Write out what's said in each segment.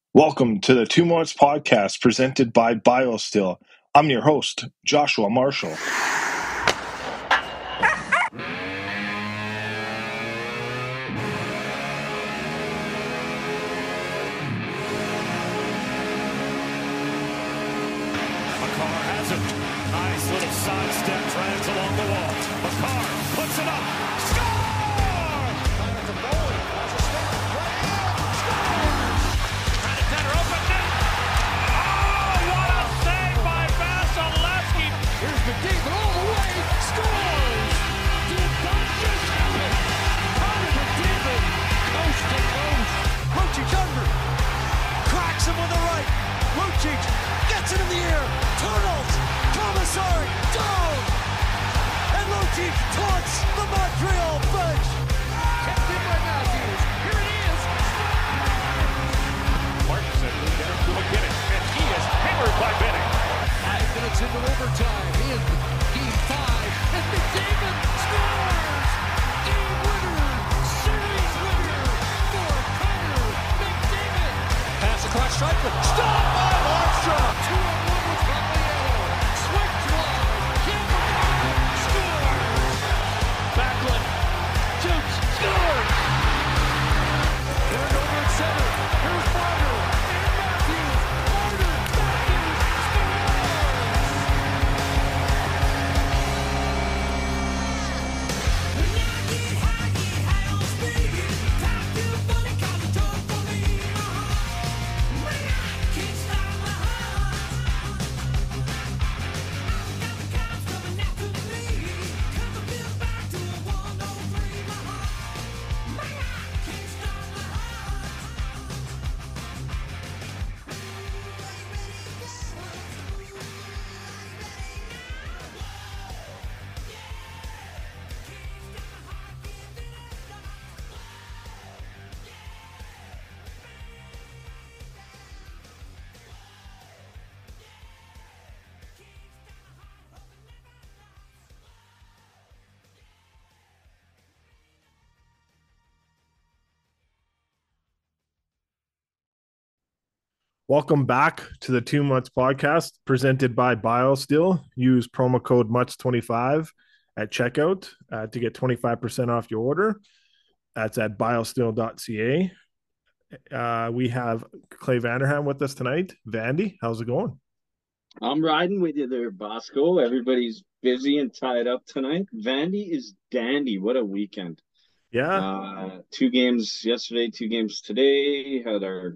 Welcome to the 2 Months Podcast presented by BioStill. I'm your host, Joshua Marshall. Makar has it. Nice little sidestep, trends along the wall. Makar puts it up. Score! It's a bowling. That's a step. Right in. Scores! Trying to center open net. Oh, what a save by Vasilevsky. Here's McDavid all the way. Scores! Did that just happen? Connor McDavid, coast to coast. Lucic under. Cracks him with the right. Lucic gets it in the air. Turtles. Commissar down. And Lucic taunts the Montreal bench. Kept in by Matthews. Here it is. Martinson will get him to McKinnon. And he is hammered by Benning. 5 minutes into overtime in Game 5. And McDavid scores. Game winner. Series winner for Connor McDavid. Pass across striker. Stop by Markstrom. 2-on-1 with Gagliano. Swing drive. Campbell scores. Backlund shoots. Scores. Turned over at center. Here's Marner. And Matthews. Marner. Matthews. Welcome back to the 2 Months Podcast presented by BioStill. Use promo code MUTS25 at checkout to get 25% off your order. That's at biostill.ca. We have Clay Vanderham with us tonight. Vandy, how's it going? I'm riding with you there, Bosco. Everybody's busy and tied up tonight. Vandy is dandy. What a weekend. Yeah. 2 games yesterday, 2 games today. Had our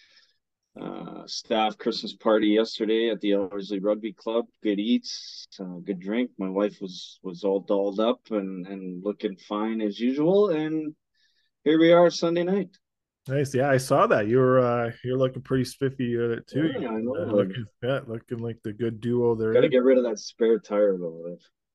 staff Christmas party yesterday at the Ellerslie Rugby Club. Good eats, good drink. My wife was all dolled up and looking fine as usual. And here we are Sunday night. Nice. Yeah, I saw that. You're looking pretty spiffy too. Yeah, I know. Looking like the good duo there. Got to get rid of that spare tire though.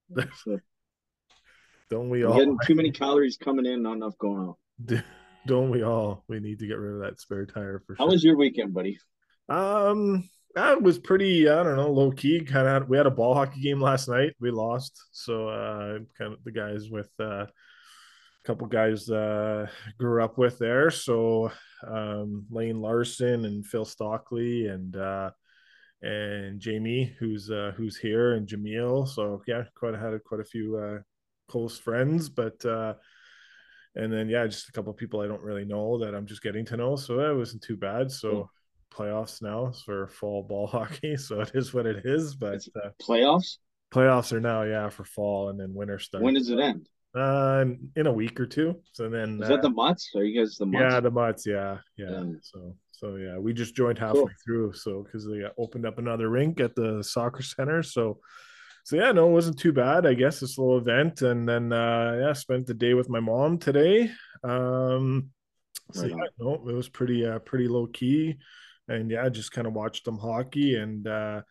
Don't we I'm all? getting too many calories coming in, not enough going out. Don't we all? We need to get rid of that spare tire for sure. How was your weekend, buddy? That was pretty, I don't know, low key. We had a ball hockey game last night. We lost. So kind of the guys with a couple guys grew up with there. So Lane Larson and Phil Stockley and Jamie, who's here, and Jamil. So yeah, had quite a few close friends, but and then just a couple of people I don't really know that I'm just getting to know. So that wasn't too bad. So playoffs now for fall ball hockey. So it is what it is. But playoffs are now, for fall, and then winter starts. When does it end? In a week or two. So then is that the Mutts? Are you guys the Mutts? Yeah, the Mutts. Yeah. So yeah, we just joined halfway through. So because they opened up another rink at the soccer center. So yeah, no, it wasn't too bad. I guess this little event, and then spent the day with my mom today. It was pretty low key, and just kind of watched them hockey and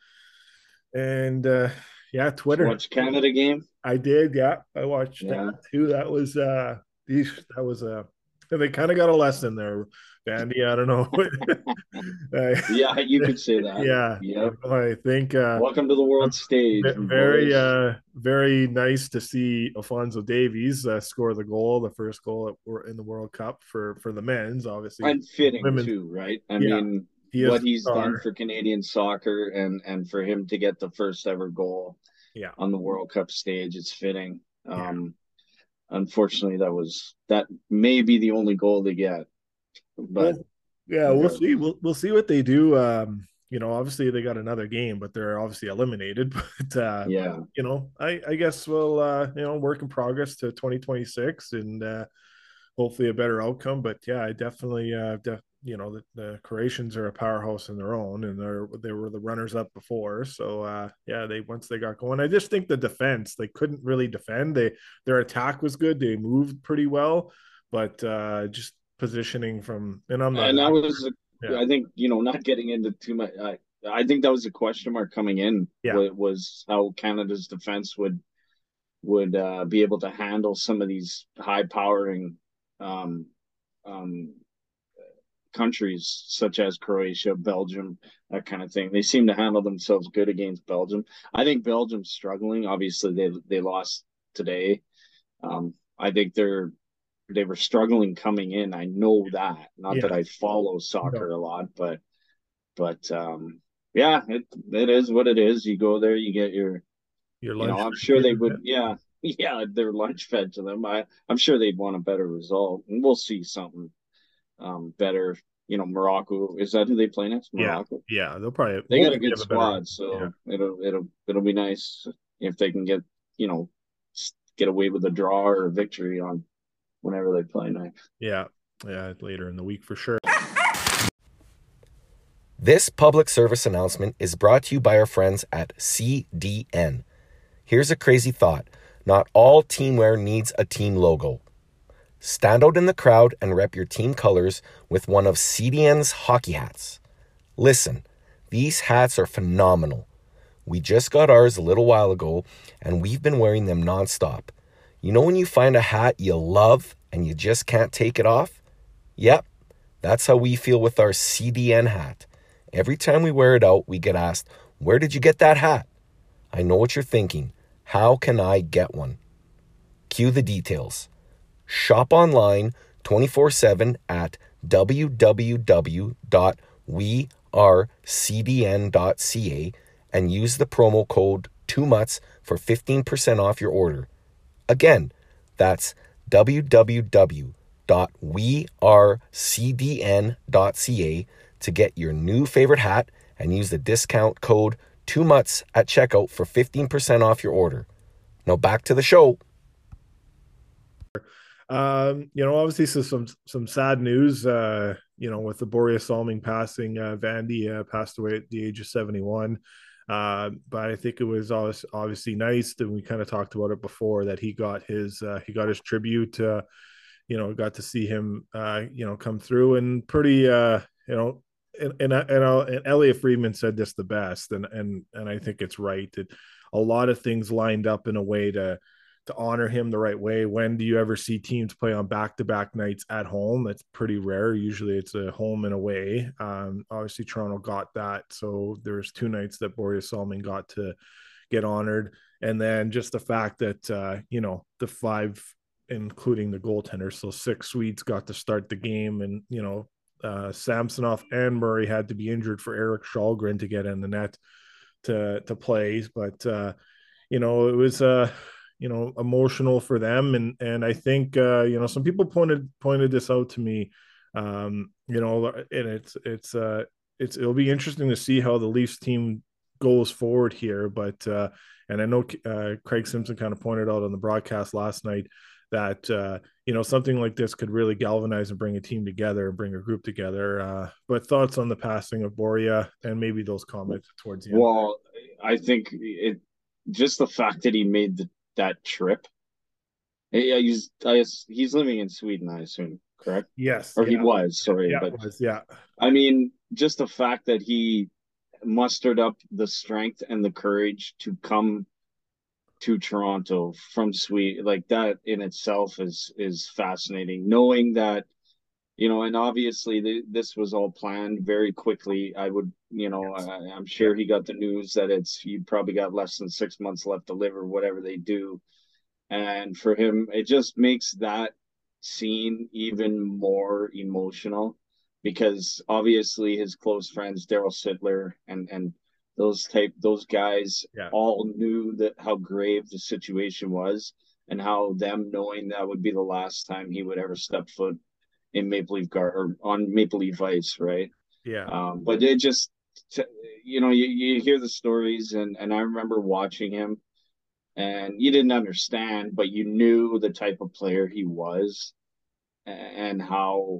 Twitter. Watch Canada game. I did. Yeah, I watched that too. That was they kind of got a lesson there, Vandy. I don't know. Yeah, you could say that. Yeah. Yep. I think welcome to the world stage. Very nice to see Alfonso Davies score the first goal in the World Cup for the men's, obviously. And fitting too, right? I mean, he is what the he's done star. for Canadian soccer, and for him to get the first ever goal Yeah, on the World Cup stage, it's fitting. yeah. Unfortunately, that may be the only goal they get, but Well, yeah, we'll see. regardless, We'll see what they do. Obviously they got another game, but they're obviously eliminated. But yeah. I guess we'll work in progress to 2026 and hopefully a better outcome. But yeah, I definitely the Croatians are a powerhouse in their own, and they were the runners up before. So yeah, they once they got going, I just think the defense, they couldn't really defend. Their attack was good. They moved pretty well, but just positioning from, and I'm not And that was, yeah, I think, not getting into too much. I think that was a question mark coming in. yeah, Was how Canada's defense would be able to handle some of these high powering um, um, countries such as Croatia, Belgium, that kind of thing. They seem to handle themselves good against Belgium. I think Belgium's struggling. Obviously, they lost today. I think they were struggling coming in. I know that. Not yeah. that I follow soccer No, a lot, but yeah, it is what it is. You go there, you get your, your lunch I'm for sure they would, you. yeah, yeah, their lunch fed to them. I'm sure they'd want a better result, and we'll see something better. Morocco, is that who they play next? Yeah, Morocco. yeah. They'll probably They got a hopefully good have a better. squad, Yeah, so it'll be nice if they can you know get away with a draw or a victory on whenever they play next. yeah, yeah. Later in the week for sure. This public service announcement is brought to you by our friends at CDN. Here's a crazy thought. Not all teamwear needs a team logo. Stand out in the crowd and rep your team colors with one of CDN's hockey hats. Listen, these hats are phenomenal. We just got ours a little while ago, and we've been wearing them nonstop. You know when you find a hat you love and you just can't take it off? Yep, that's how we feel with our CDN hat. Every time we wear it out, we get asked, "Where did you get that hat?" I know what you're thinking. How can I get one? Cue the details. Shop online 24/7 at www.wearecdn.ca and use the promo code 2MUTS for 15% off your order. Again, that's www.wearecdn.ca to get your new favorite hat and use the discount code 2MUTS at checkout for 15% off your order. Now back to the show. Obviously, so some sad news. With the Boreas Salming passing, Vandy passed away at the age of 71. But I think it was obviously nice, and we kind of talked about it before, that he got his tribute. Got to see him, come through and pretty, and Elliot Friedman said this the best, and I think it's right, that a lot of things lined up in a way to honor him the right way. When do you ever see teams play on back-to-back nights at home? That's pretty rare. Usually it's a home and away. Obviously Toronto got that. So there's 2 nights that Boreas Salming got to get honored. And then just the fact that, the 5, including the goaltender, so 6 Swedes got to start the game. And, Samsonov and Murray had to be injured for Eric Shalgren to get in the net to play. But, it was, emotional for them, and I think some people pointed this out to me, and it'll be interesting to see how the Leafs team goes forward here, but and I know Craig Simpson kind of pointed out on the broadcast last night that something like this could really galvanize and bring a team together and bring a group together. But thoughts on the passing of Boria and maybe those comments towards the end? Well, I think just the fact that he made that trip. Yeah, he's living in Sweden, I assume, correct? Yes, Or he yeah, was, sorry, yeah, but it was, yeah, I mean, just the fact that he mustered up the strength and the courage to come to Toronto from Sweden, like that in itself is fascinating. Knowing that, and obviously this was all planned very quickly. I'm yeah, sure he got the news that he probably got less than 6 months left to live or whatever they do. And for him, it just makes that scene even more emotional. because obviously his close friends, Daryl Sittler and those guys all knew that how grave the situation was, and how them knowing that would be the last time he would ever step foot in Maple Leaf or on Maple Leaf ice, right? Yeah. But it just, you hear the stories, and I remember watching him, and you didn't understand, but you knew the type of player he was, and how,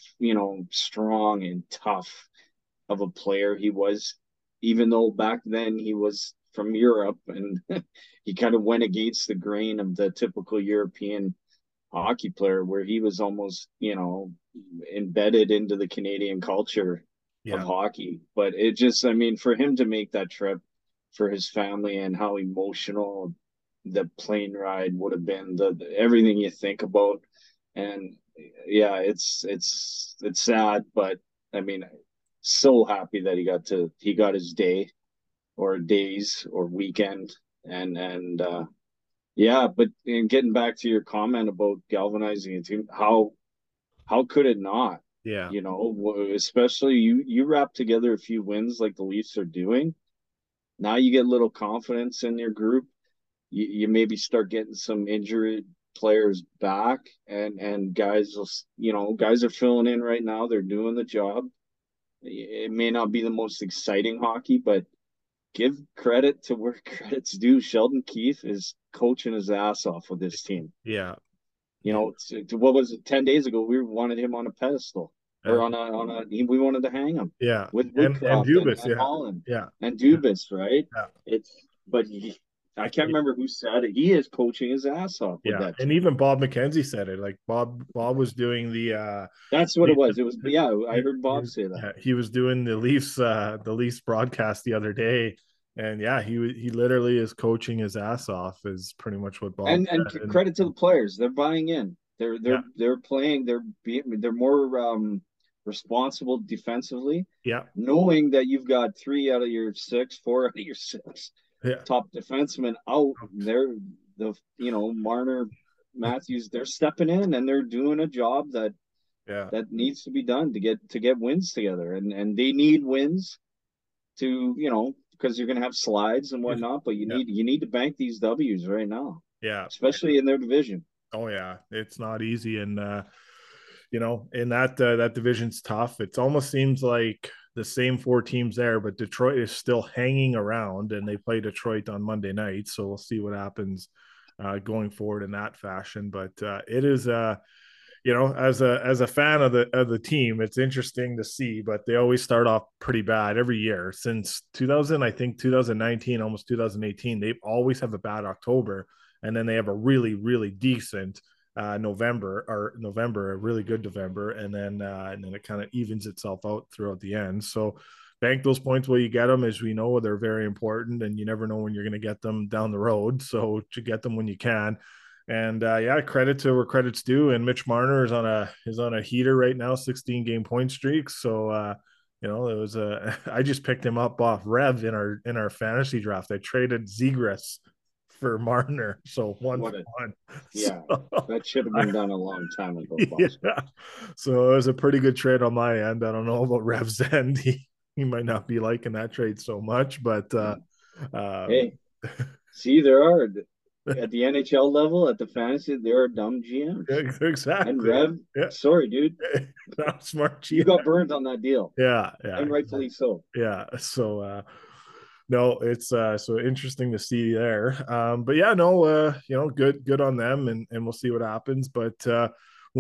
strong and tough of a player he was, even though back then he was from Europe, and he kind of went against the grain of the typical European hockey player, where he was almost, embedded into the Canadian culture of hockey. But it just, I mean, for him to make that trip for his family, and how emotional the plane ride would have been, everything you think about. And yeah, it's sad, but I mean, so happy that he got his day, or days, or weekend. And yeah, but in getting back to your comment about galvanizing a team, how could it not? Yeah. Especially you wrap together a few wins like the Leafs are doing. Now you get a little confidence in your group. You maybe start getting some injured players back, and guys are filling in right now. They're doing the job. It may not be the most exciting hockey, but give credit to where credit's due. Sheldon Keefe is coaching his ass off with this team. Yeah. What was it? 10 days ago, we wanted him on a pedestal, or we wanted to hang him. Yeah. With Woodcroft and Dubas, and Holland. Yeah. And Dubas, right? Yeah. I can't remember who said it. He is coaching his ass off with that team. And even Bob McKenzie said it. Like Bob was doing the that's what it was. It was I heard Bob say that. Yeah, he was doing the Leafs broadcast the other day, and he literally is coaching his ass off, is pretty much what Bob and credit to the players. They're buying in. They're playing, they're more responsible defensively. Yeah. Knowing that you've got 4 out of your 6 top defensemen out. They're Marner, Matthews, they're stepping in, and they're doing a job that needs to be done to get wins together. And they need wins to, because you're gonna have slides and whatnot, but you need to bank these W's right now. Yeah. Especially in their division. Oh yeah. It's not easy. And in that division's tough. It almost seems like the same 4 teams there, but Detroit is still hanging around, and they play Detroit on Monday night. So we'll see what happens going forward in that fashion. But it is, as a fan of the team, it's interesting to see. But they always start off pretty bad every year since 2019, almost 2018. They always have a bad October, and then they have a really, really decent November, a really good November, and then it kind of evens itself out throughout the end. So bank those points while you get them. As we know, they're very important, and you never know when you're going to get them down the road. So to get them when you can. And credit to where credit's due. And Mitch Marner is on a heater right now, 16-game point streak. So it was I just picked him up off Rev in our fantasy draft. I traded Zegras for Marner, so 1-1. Yeah, so, that should have been done a long time ago. Yeah, so it was a pretty good trade on my end. I don't know about Rev's end. He might not be liking that trade so much, but hey, see, there are at the NHL level, at the fantasy, there are dumb GMs. Exactly. And Rev, sorry, dude, not smart GM. You got burned on that deal. Yeah, and rightfully so. Yeah, so. No, it's so interesting to see there. But yeah, no, good on them, and we'll see what happens. But the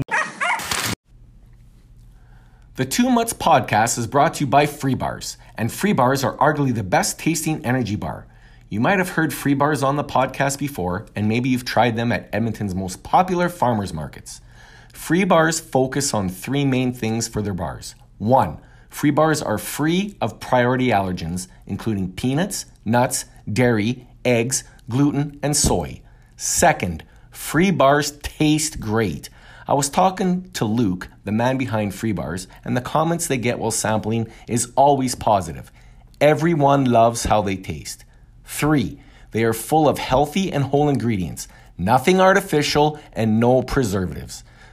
2 Mutts podcast is brought to you by Free Bars, and Free Bars are arguably the best tasting energy bar. You might have heard Free Bars on the podcast before, and maybe you've tried them at Edmonton's most popular farmers markets. Free Bars focus on 3 main things for their bars. 1, Free Bars are free of priority allergens, including peanuts, nuts, dairy, eggs, gluten, and soy. 2nd, Free Bars taste great. I was talking to Luke, the man behind Free Bars, and the comments they get while sampling is always positive. Everyone loves how they taste. 3, they are full of healthy and whole ingredients, nothing artificial, and no preservatives.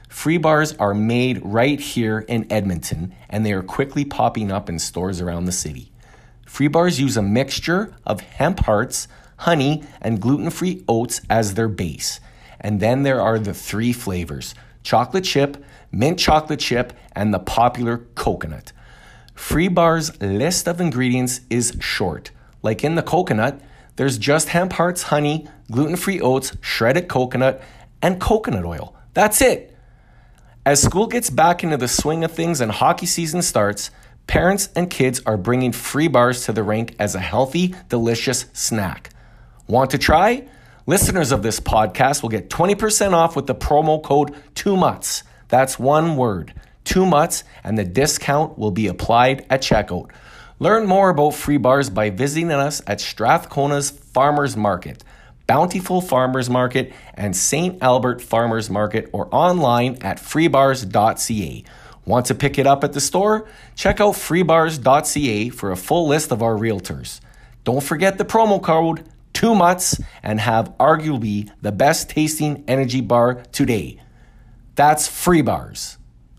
Free bars are made right here in Edmonton, and they are quickly popping up in stores around the city. Free bars use a mixture of hemp hearts, honey, and gluten-free oats as their base. And then there are the 3 flavors: chocolate chip, mint chocolate chip, and the popular coconut. Free bars' list of ingredients is short. Like in the coconut, there's just hemp hearts, honey, gluten-free oats, shredded coconut, and coconut oil. That's it. As school gets back into the swing of things and hockey season starts, parents and kids are bringing free bars to the rink as a healthy, delicious snack. Want to try? Listeners of this podcast will get 20% off with the promo code 2MUTS. That's one word, 2MUTS, and the discount will be applied at checkout. Learn more about free bars by visiting us at Strathcona's Farmers Market, Bountiful Farmers Market, and St. Albert Farmers Market, or online at freebars.ca. Want to pick it up at the store? Check out freebars.ca for a full list of our realtors. Don't forget the promo code 2MUTS and have arguably the best tasting energy bar today. That's Free Bars.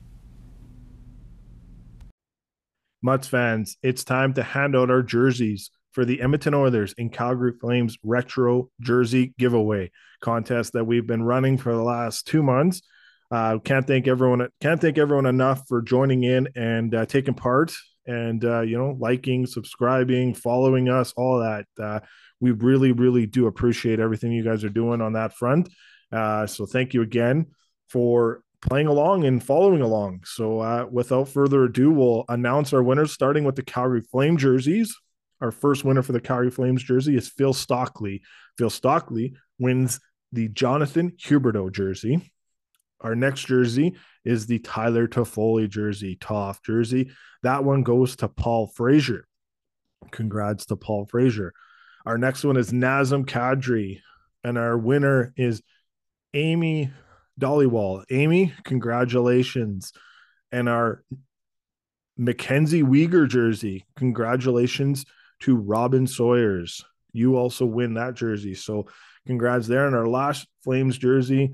Mutts fans, it's time to hand out our jerseys for the Edmonton Oilers and Calgary Flames retro jersey giveaway contest that we've been running for the last 2 months. Can't thank everyone enough for joining in and taking part and liking, subscribing, following us, all that. We really, really do appreciate everything you guys are doing on that front. So thank you again for playing along and following along. So without further ado, we'll announce our winners, starting with the Calgary Flame jerseys. Our first winner for the Calgary Flames jersey is Phil Stockley. Phil Stockley wins the Jonathan Huberdeau jersey. Our next jersey is the Tyler Toffoli jersey, Toff jersey. That one goes to Paul Frazier. Congrats to Paul Frazier. Our next one is Nazem Kadri, and our winner is Amy Dollywall. Amy, congratulations. And our Mackenzie Weegar jersey, congratulations to Robin Sawyers. You also win that jersey. So congrats there. And our last Flames jersey,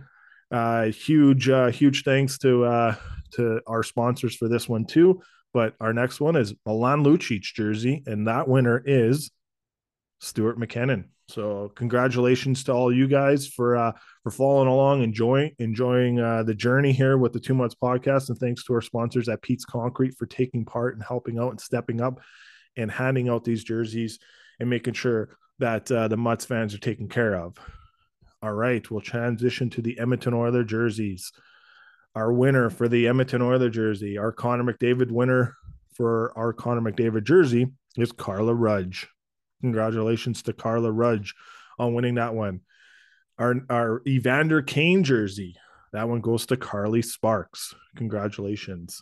huge thanks to our sponsors for this one too. But our next one is Milan Lucic jersey, and that winner is Stuart McKinnon. So congratulations to all you guys for following along, enjoying the journey here with the 2 Months podcast, and thanks to our sponsors at Pete's Concrete for taking part and helping out and stepping up and handing out these jerseys and making sure that the Mutts fans are taken care of. All right, we'll transition to the Edmonton Oilers jerseys. Our winner for the Edmonton Oilers jersey, our Connor McDavid winner for our Connor McDavid jersey is Carla Rudge. Congratulations to Carla Rudge on winning that one. Our Evander Kane jersey, that one goes to Carly Sparks. Congratulations.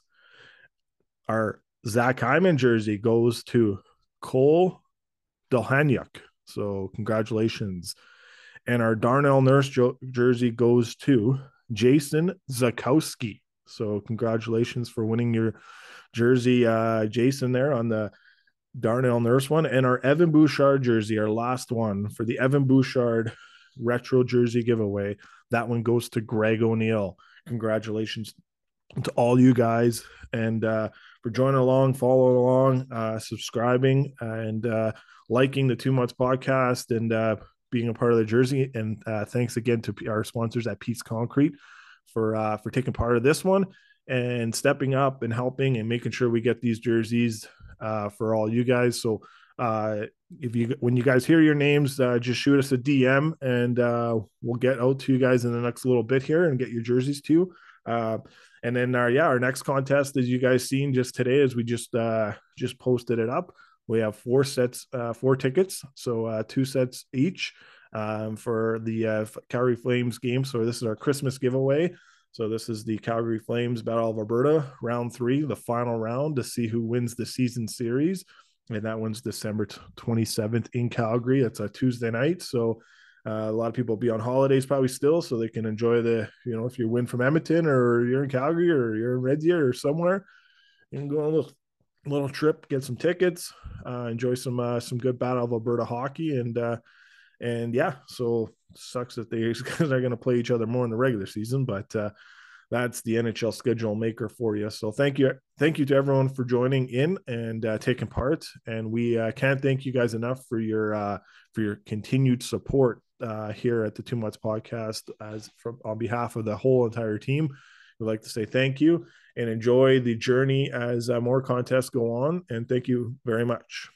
Our Zach Hyman jersey goes to Cole Delhanyuk. So congratulations. And our Darnell Nurse jersey goes to Jason Zakowski. So congratulations for winning your jersey, Jason, there on the Darnell Nurse one. And our Evan Bouchard jersey, our last one for the Evan Bouchard retro jersey giveaway. That one goes to Greg O'Neill. Congratulations to all you guys, and for joining along, following along, subscribing, and liking the 2 Months podcast, and being a part of the jersey. And thanks again to our sponsors at Pete's Concrete for taking part of this one and stepping up and helping and making sure we get these jerseys for all you guys. So when you guys hear your names, just shoot us a DM, and we'll get out to you guys in the next little bit here and get your jerseys too. And then our next contest, as you guys seen just today, as we just posted it up, we have 4 tickets, so 2 sets each for the Calgary Flames game. So this is our Christmas giveaway. So this is the Calgary Flames Battle of Alberta, round 3, the final round, to see who wins the season series. And that one's December 27th in Calgary. It's a Tuesday night. So a lot of people will be on holidays probably still, so they can enjoy if you win from Edmonton, or you're in Calgary, or you're in Red Deer or somewhere, you can go on a little trip, get some tickets, enjoy some good Battle of Alberta hockey. And yeah, so sucks that these guys are going to play each other more in the regular season, but that's the NHL schedule maker for you. So thank you to everyone for joining in and taking part. And we can't thank you guys enough for your continued support here at the Two Mutts Podcast. On behalf of the whole entire team, we'd like to say thank you and enjoy the journey as more contests go on. And thank you very much.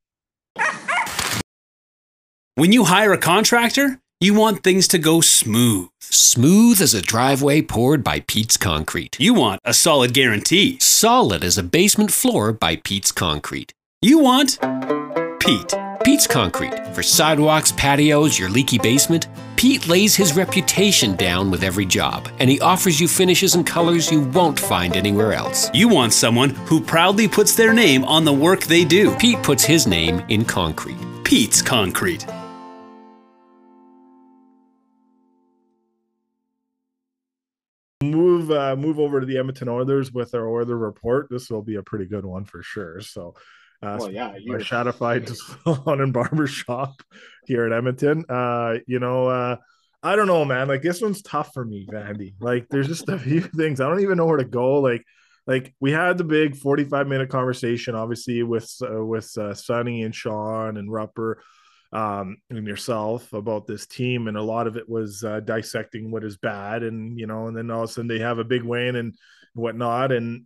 When you hire a contractor, you want things to go smooth. Smooth as a driveway poured by Pete's Concrete. You want a solid guarantee. Solid as a basement floor by Pete's Concrete. You want Pete. Pete's Concrete. For sidewalks, patios, your leaky basement, Pete lays his reputation down with every job, and he offers you finishes and colors you won't find anywhere else. You want someone who proudly puts their name on the work they do. Pete puts his name in concrete. Pete's Concrete. Move over to the Edmonton Oilers with our Oilers report. This will be a pretty good one for sure. So, you're Shadified Salon and Barbershop here at Edmonton. I don't know, man. Like, this one's tough for me, Vandy. Like, there's just a few things I don't even know where to go. Like we had the big 45-minute conversation, obviously with Sonny and Sean and Rupper. And yourself about this team, and a lot of it was dissecting what is bad, and and then all of a sudden they have a big win and whatnot, and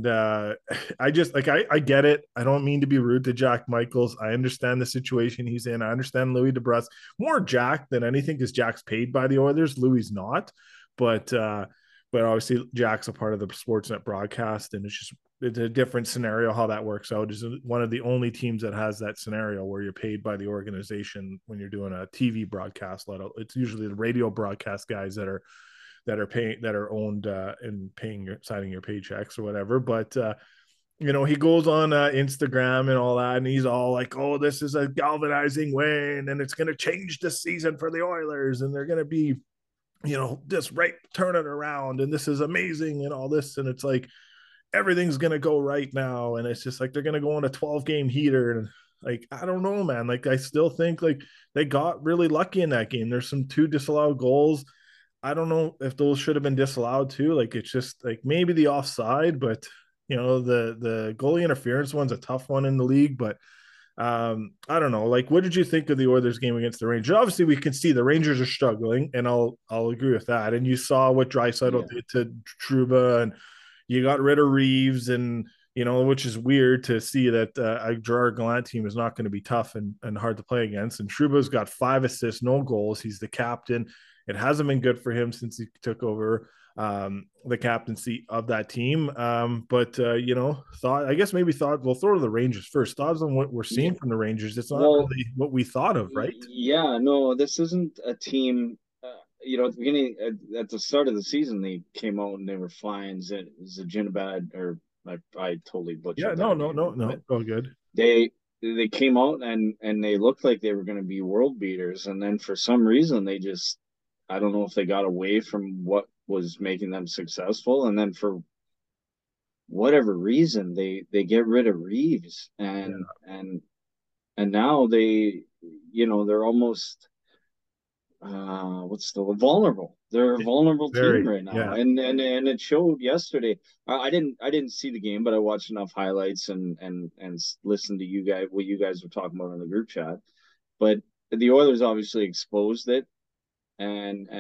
I just I get it. I don't mean to be rude to Jack Michaels. I understand the situation he's in. I understand Louis DeBrusk, more Jack than anything, because Jack's paid by the Oilers. Louis not, but obviously Jack's a part of the Sportsnet broadcast, and it's a different scenario how that works out. Is one of the only teams that has that scenario where you're paid by the organization when you're doing a TV broadcast. It's usually the radio broadcast guys that are owned and signing your paychecks or whatever. But he goes on Instagram and all that, and he's all like, "Oh, this is a galvanizing win, and it's going to change the season for the Oilers, and they're going to be, just right, turn it around, and this is amazing and all this." And it's like, everything's going to go right now. And it's just like, they're going to go on a 12-game heater. And like, I don't know, man. Like, I still think like they got really lucky in that game. There's two disallowed goals. I don't know if those should have been disallowed too. Like, it's just like maybe the offside, but the goalie interference one's a tough one in the league. But I don't know. Like, what did you think of the Oilers game against the Rangers? Obviously, we can see the Rangers are struggling, and I'll agree with that. And you saw what Draisaitl did to Trouba, and you got rid of Reeves, and which is weird to see that a Gerard Gallant team is not going to be tough and hard to play against. And Trouba's got 5 assists, no goals. He's the captain. It hasn't been good for him since he took over the captaincy of that team. But we'll throw to the Rangers first. Thoughts on what we're seeing from the Rangers? It's not really what we thought of, right? Yeah, no, this isn't a team. At the beginning, at the start of the season, they came out and they were flying. Zinabad, or I totally butchered. Yeah, no, oh, good. They came out and they looked like they were going to be world beaters, and then for some reason they just, I don't know if they got away from what was making them successful, and then for whatever reason they get rid of Reeves, and now they, they're almost. Vulnerable. They're a vulnerable team right now, and it showed yesterday. I didn't see the game, but I watched enough highlights and listened to you guys, what you guys were talking about in the group chat. But the Oilers obviously exposed it, and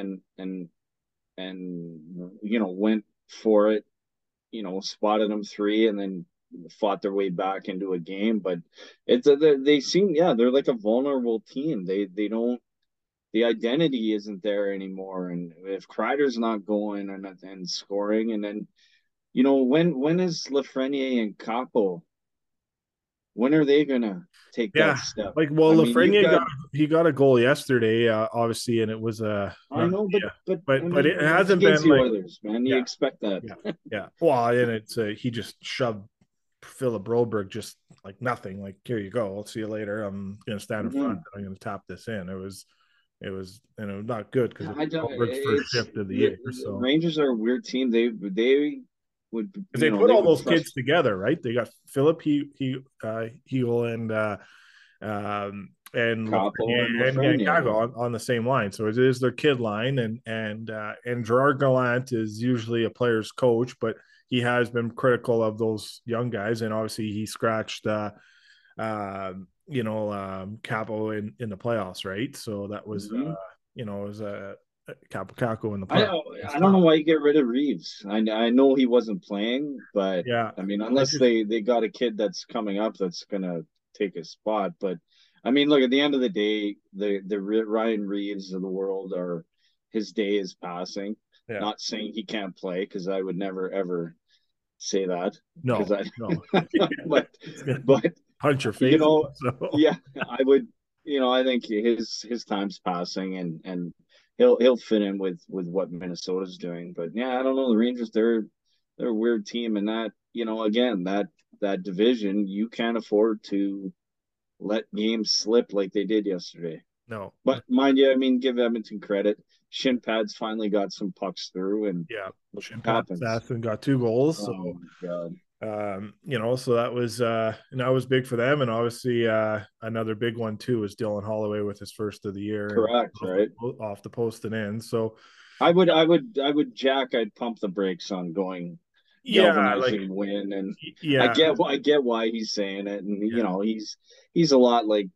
went for it. Spotted them 3, and then fought their way back into a game. But they seem, they're like a vulnerable team. They don't. The identity isn't there anymore, and if Kreider's not going and scoring, and then when is Lafreniere and Capo? When are they gonna take that step? Like, Lafreniere got a goal yesterday, obviously, and it was I know, but it hasn't been like Oilers, man. You expect that? Yeah. Well, and it's he just shoved Philip Broberg just like nothing. Like, here you go. I'll see you later. I'm gonna stand in front. I'm gonna tap this in. It was not good because it's first shift of the year. So Rangers are a weird team. They would they put all those kids together, right? They got Philip Hegel and and Capo and and Lafreniere. Gago on the same line. So it is their kid line, and Gerard Gallant is usually a player's coach, but he has been critical of those young guys, and obviously he scratched Capo in the playoffs, right? So that was it was a Capo in the I playoffs. I don't know why you get rid of Reeves. I know he wasn't playing, but Yeah, I mean, unless they got a kid that's coming up that's gonna take his spot. But I mean, look, at the end of the day, the Ryan Reeves of the world are his day is passing. yeah. Not saying he can't play, because I would never ever say that, because No. but Punch your face. So. yeah, I would, I think his time's passing, and he'll fit in with what Minnesota's doing. But yeah, I don't know. The Rangers, they're a weird team, and that, again, that division, you can't afford to let games slip like they did yesterday. No. But mind you, I mean, give Edmonton credit. Shin Pads finally got some pucks through, and yeah, Shin Pads got 2 goals. So oh my God. So that was big for them, and obviously another big one too is Dylan Holloway with his first of the year. Correct, right? Off the post and in. So I'd pump the brakes on going galvanizing win, and I get why he's saying it, and he's a lot like,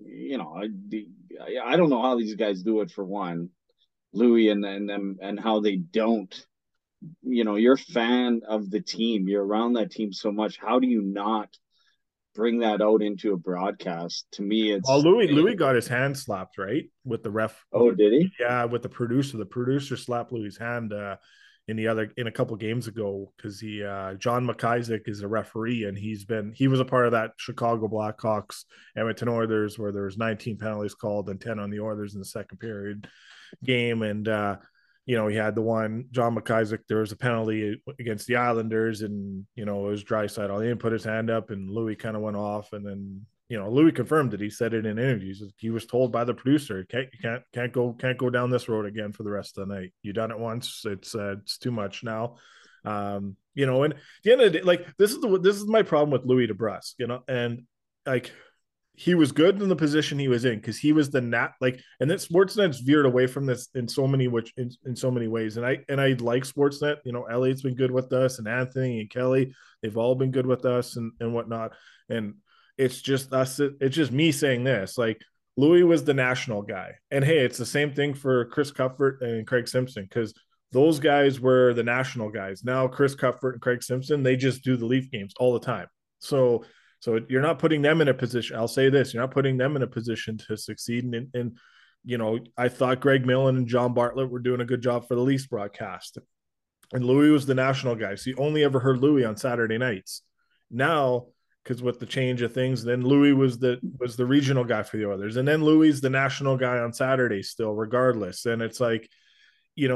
I don't know how these guys do it, for one, Louis and them, and how they don't. You're a fan of the team. You're around that team so much. How do you not bring that out into a broadcast? To me, it's Louis got his hand slapped, right, with the ref. Oh, did he? Yeah, with the producer. The producer slapped Louis' hand in a couple games ago, because John McIsaac is a referee, and he was a part of that Chicago Blackhawks Edmonton Oilers where there was 19 penalties called and 10 on the Oilers in the second period game, and he had the one, John McIsaac, there was a penalty against the Islanders, and it was Draisaitl. He didn't put his hand up, and Louis kind of went off, and then Louis confirmed it. He said it in interviews. He was told by the producer, you can't go down this road again for the rest of the night. You done it once. It's too much now. And at the end of the day, like, this is my problem with Louis DeBrusk, and like, he was good in the position he was in, because he was and then Sportsnet's veered away from this in so many ways. And I like Sportsnet. Elliot's been good with us, and Anthony and Kelly, they've all been good with us and whatnot. And it's just us. It's just me saying this. Like, Louis was the national guy, and hey, it's the same thing for Chris Cuthbert and Craig Simpson, because those guys were the national guys. Now Chris Cuthbert and Craig Simpson, they just do the Leaf games all the time. So you're not putting them in a position. I'll say this: you're not putting them in a position to succeed. And I thought Greg Millen and John Bartlett were doing a good job for the Leafs broadcast, and Louis was the national guy. So you only ever heard Louis on Saturday nights. Now, because with the change of things, then Louis was the regional guy for the Oilers, and then Louis is the national guy on Saturday still, regardless. And it's like, you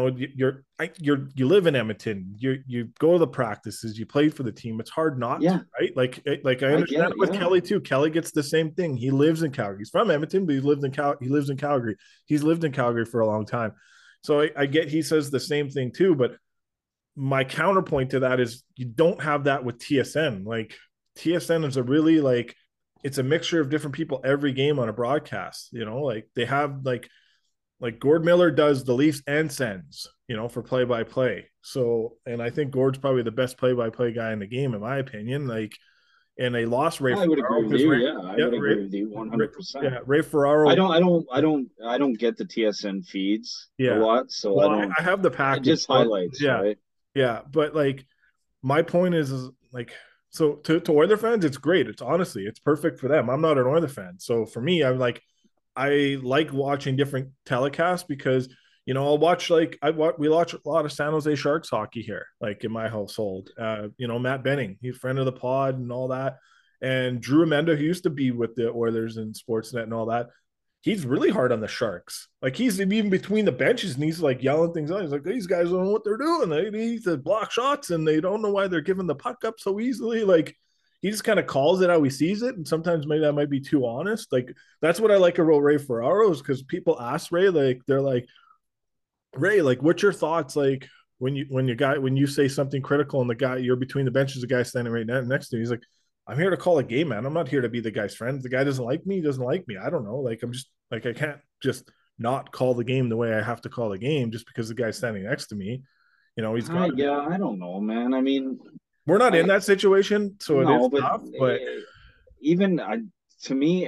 live in Edmonton, you go to the practices, you play for the team. It's hard not to, right? Like I understand it with Kelly too. Kelly gets the same thing. He lives in Calgary. He's from Edmonton, but he lives in Calgary. He's lived in Calgary for a long time. So I get he says the same thing too, but my counterpoint to that is you don't have that with TSN. Like, TSN is it's a mixture of different people every game on a broadcast. Like, they have like Gord Miller does the Leafs and Sens, for play-by-play. So, and I think Gord's probably the best play-by-play guy in the game, in my opinion. Like, and they lost Ray. I would agree with you. I would agree with you 100%. Yeah, Ray Ferraro. I don't get the TSN feeds a lot, so I have the package. Just highlights, right? Yeah, but like, my point is like, so to Oiler fans, it's great. It's perfect for them. I'm not an Oiler fan, so for me, I like watching different telecasts, because I'll watch we watch a lot of San Jose Sharks hockey here, like in my household. Matt Benning, he's a friend of the pod and all that, and Drew Amendo, who used to be with the Oilers and Sportsnet and all that. He's really hard on the Sharks. Like, he's even between the benches and he's like yelling things out. He's like, these guys don't know what they're doing. They need to block shots and they don't know why they're giving the puck up so easily. Like, he just kind of calls it how he sees it. And sometimes maybe that might be too honest. Like, that's what I like about Ray Ferraro, is because people ask Ray, like, they're like, Ray, like, what's your thoughts? Like, when you say something critical and the guy, you're between the benches, the guy standing right next to you, he's like, I'm here to call a game, man. I'm not here to be the guy's friend. If the guy doesn't like me, he doesn't like me. I don't know. Like, I'm just like, I can't just not call the game the way I have to call the game just because the guy's standing next to me. You know, he's got. Yeah, I don't know, man. I mean, We're not in that situation, so it is no, but tough. But even to me,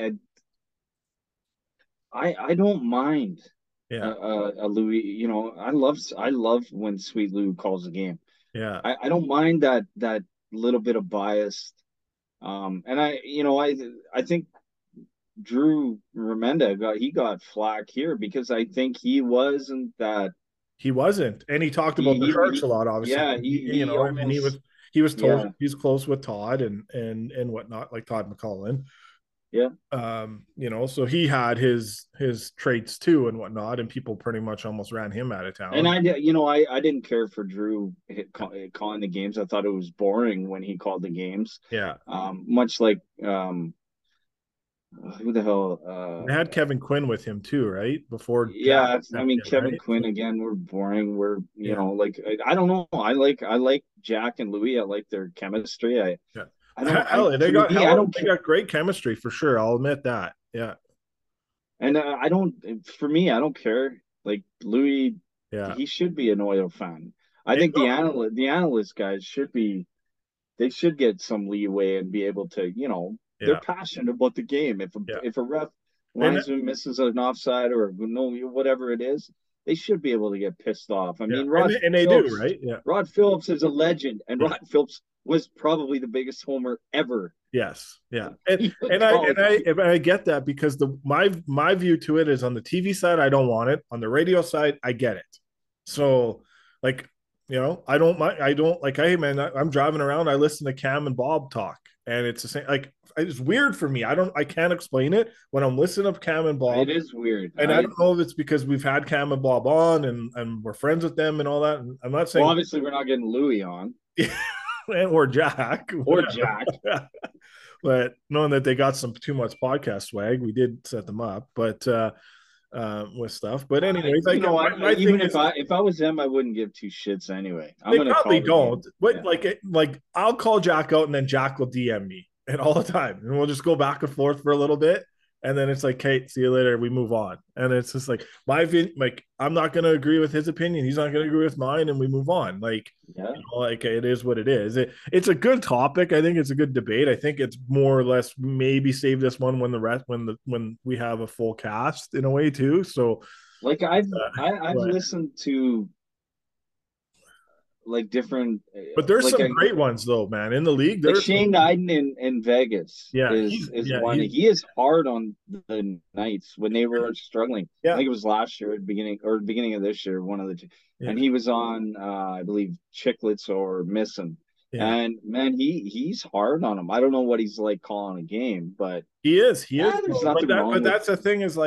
I don't mind yeah, a Louis. You know, I love when Sweet Lou calls a game. yeah, I don't mind that little bit of bias. And I think Drew Remenda got flack here because I think he wasn't that he wasn't, and he talked about the Sharks a lot. Obviously, yeah, you he know, I mean, almost he was told yeah, he's close with Todd and whatnot, like Todd McCullen. yeah. You know, so he had his traits too and whatnot, and people pretty much almost ran him out of town. And I didn't care for Drew calling the games. I thought it was boring when he called the games. Yeah. Much like who the hell? They had Kevin Quinn with him too, right? Before Yeah, Jack I mean in, Kevin right? Quinn again. We're boring. We're Yeah. like I don't know. I like Jack and Louis. I like their chemistry. Yeah. I don't. They got I don't they got great chemistry for sure. I'll admit that. Yeah. And I don't. For me, I don't care. Like Louis, Yeah. he should be an Oil fan. I think the analyst guys should be. They should get some leeway and be able to, they're Yeah. passionate about the game. Yeah. If a ref linesman misses an offside or no whatever it is, they should be able to get pissed off. I mean, and they do, right? Yeah. Rod Phillips is a legend, and Rod Phillips was probably the biggest homer ever. Yes, yeah, and I get that because my view to it is on the TV side I don't want it, on the radio side I get it. So like, you know, I don't like, hey man, I'm driving around, I listen to Cam and Bob talk, and it's the same. Like, it's weird for me. I can't explain it when I'm listening to Cam and Bob. It is weird, and I don't know if it's because we've had Cam and Bob on and we're friends with them and all that. And I'm not saying, well, obviously we're not getting Louis on. or Jack. Or Jack. But knowing that they got some too much podcast swag, we did set them up, but with stuff. But anyways, if I was them, I wouldn't give two shits anyway. They probably don't. But like I'll call Jack out, and then Jack will DM me and all the time, and we'll just go back and forth for a little bit. And then it's like, Kate, see you later. We move on. And it's just like I'm not going to agree with his opinion. He's not going to agree with mine. And we move on. Like, like it is what it is. It's a good topic. I think it's a good debate. I think it's more or less maybe save this one when we have a full cast in a way too. So like I've listened to like different, but there's some great ones though, man, in the league. There's Shane Iden in Vegas. Yeah, one. He is hard on the Knights when they were struggling. Yeah. I think it was last year, beginning of this year, one of the two. Yeah. And he was on, I believe, Chicklets or Missing. Yeah. And man, he's hard on him. I don't know what he's like calling a game, but he is. There's nothing wrong. But that's the thing is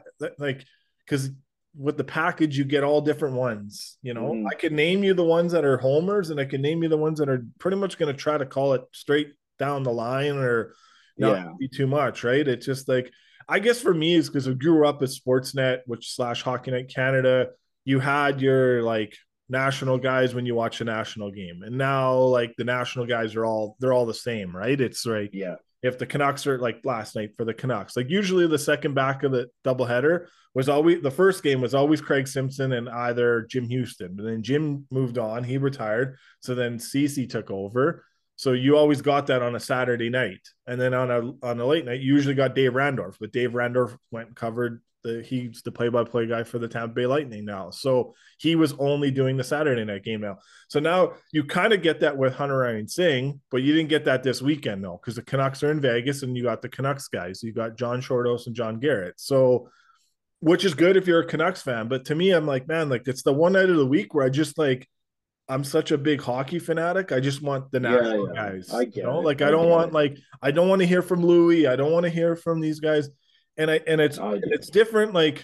because with the package you get all different ones. You know, I can name you the ones that are homers, and I can name you the ones that are pretty much going to try to call it straight down the line or not be too much, right? It's just like, I guess for me is because I grew up at Sportsnet, which / Hockey Night Canada. You had your like national guys when you watch a national game, and now like the national guys they're all the same, right? It's like, if the Canucks are like last night for the Canucks, like usually the second back of the doubleheader was always, the first game was always Craig Simpson and either Jim Houston, but then Jim moved on, he retired, so then Cece took over. So you always got that on a Saturday night, and then on a late night you usually got Dave Randorf, but Dave Randorf went and covered he's the play-by-play guy for the Tampa Bay Lightning now. So he was only doing the Saturday night game now. So now you kind of get that with Hunter Ryan Singh, but you didn't get that this weekend though, because the Canucks are in Vegas and you got the Canucks guys. You got John Shortos and John Garrett. So, which is good if you're a Canucks fan. But to me, I'm like, man, like it's the one night of the week where I just like, I'm such a big hockey fanatic. I just want the national guys. I don't want to hear from Louis. I don't want to hear from these guys. And it's different, like,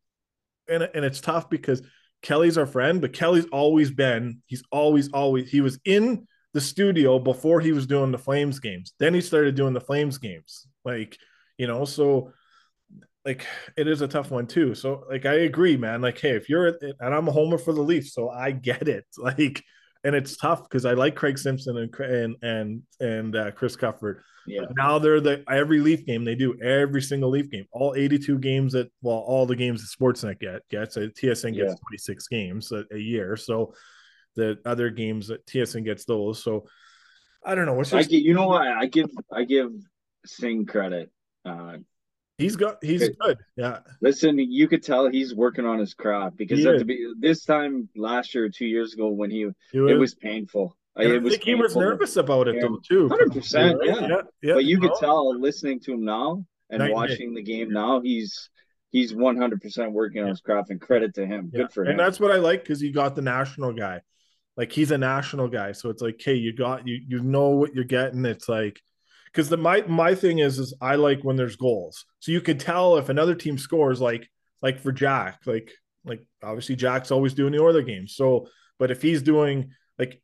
and it's tough because Kelly's our friend, but Kelly's always been, he was in the studio before he was doing the Flames games. Then he started doing the Flames games. Like, you know, so like it is a tough one too. So like, I agree, man. Like, hey, if you're, and I'm a homer for the Leafs, so I get it. Like, and it's tough because I like Craig Simpson and Chris Cuthbert. Yeah. But now they're every Leaf game they do, every single Leaf game, all 82 games all the games that Sportsnet gets. TSN gets 26 games a year, so the other games that TSN gets those. So I don't know. It's just, you know what? I give Singh credit. he's good. Yeah. Listen, you could tell he's working on his craft because this time last year, 2 years ago, when it was painful. I think he was nervous about it though too. 100%, yeah. But you could tell listening to him now and watching the game now, he's 100% working on his craft, and credit to him. Good for him. And that's what I like, because you got the national guy. Like, he's a national guy, so it's like, hey, you know what you're getting. It's like, because my thing is I like when there's goals, so you can tell if another team scores, like for Jack, like obviously Jack's always doing the Oiler games. So, but if he's doing like,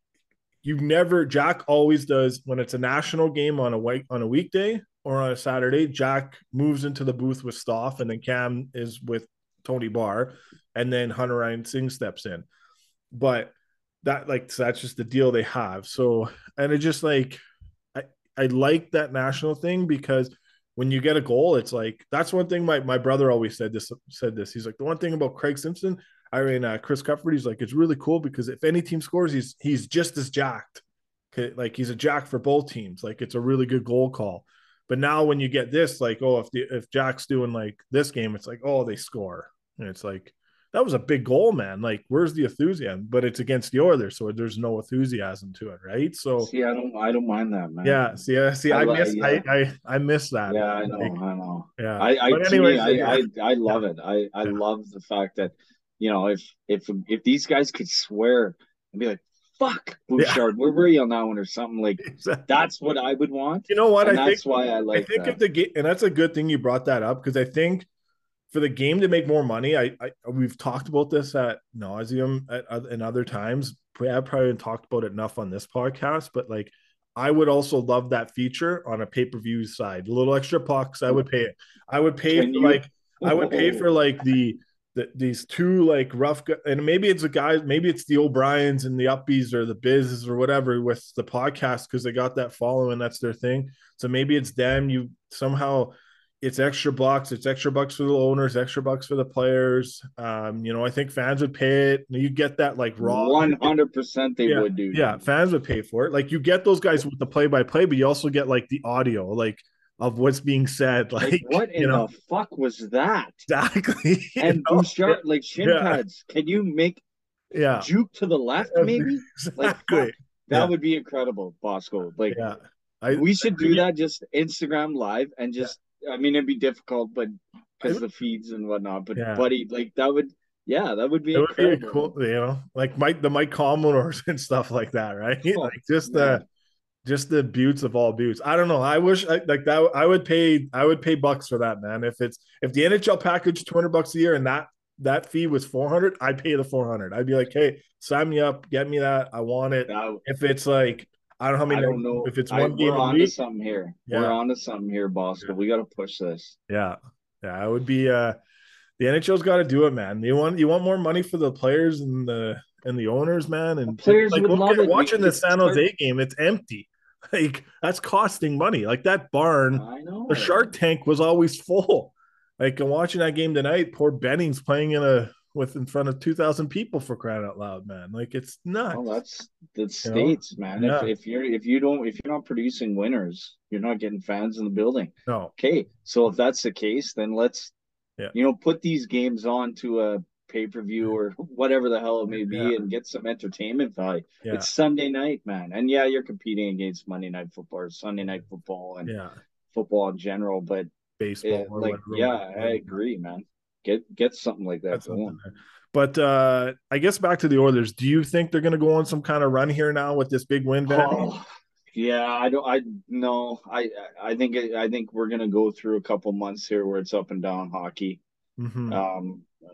Jack always does when it's a national game on a weekday or on a Saturday, Jack moves into the booth with Stoff, and then Cam is with Tony Barr, and then Hunter Ryan Singh steps in. But that's just the deal they have. So, and it just like, I like that national thing, because when you get a goal, it's like, that's one thing my brother always said this. He's like, the one thing about Craig Simpson, Chris Cuthbert, he's like, it's really cool because if any team scores, he's just as jacked. Okay, like, he's a jack for both teams. Like, it's a really good goal call. But now when you get this, like, oh, if Jack's doing like this game, it's like, oh, they score, and it's like, that was a big goal, man. Like, where's the enthusiasm? But it's against the Oilers, so there's no enthusiasm to it, right? So see, I don't mind that, man. Yeah, see, I miss that. Yeah, I know. Yeah. I love it. I love the fact that, if these guys could swear and be like, fuck, Bouchard, where were you on that one, or something, like, exactly. That's what I would want. You know what? That's why I like that. If the game, and that's a good thing you brought that up, because I think for the game to make more money, we've talked about this at nauseum in other times. I probably haven't talked about it enough on this podcast, but like, I would also love that feature on a pay-per-view side. A little extra pucks, I would pay it. I would pay for these two like rough guys, and maybe it's maybe it's the O'Briens and the Uppies or the Bizes or whatever with the podcast, because they got that following, that's their thing. So maybe it's them. You somehow, it's extra bucks. It's extra bucks for the owners, extra bucks for the players. I think fans would pay it. You get that like raw. 100% they would do. Yeah, fans would pay for it. Like, you get those guys with the play-by-play, but you also get like the audio, like, of what's being said. Like what in the fuck was that? Exactly. And Bouchard, like, shin pads. Can you make juke to the left, maybe? Exactly. Like, that would be incredible, Bosco. Like, we should do that, just Instagram live, and just. I mean, it'd be difficult, but because of the feeds and whatnot. But buddy, like, that would be incredible. Be cool, like the Mike Commodores and stuff like that, right? Oh, like just the beauts of all beauts. I don't know. I wish like that. I would pay bucks for that, man. If the NHL package $200 a year and that fee was $400, I'd pay the $400. I'd be like, hey, sign me up, get me that. I want it. If it's like, I don't know if it's one game a week. We're on to something here. Yeah. We're on to something here, Bosco. Yeah. We got to push this. Yeah. It would be the NHL's got to do it, man. You want more money for the players and the owners, man. And the players would love it. Watching the San Jose game, it's empty. Like, that's costing money. Like, that barn, the Shark Tank was always full. Like, I'm watching that game tonight. Poor Benning's playing in front of 2,000 people, for crying out loud, man. Like, it's nuts. Well, that's the States, man. Yeah. If you're not producing winners, you're not getting fans in the building. No. Okay, so if that's the case, then let's put these games on to a pay-per-view or whatever the hell it may be, and get some entertainment value. Yeah. It's Sunday night, man, and you're competing against Monday Night Football or Sunday Night Football and football in general, but baseball, I agree, man. Get something like that going. But I guess back to the Oilers. Do you think they're going to go on some kind of run here now with this big win, Van? I think we're going to go through a couple months here where it's up and down hockey. Mm-hmm.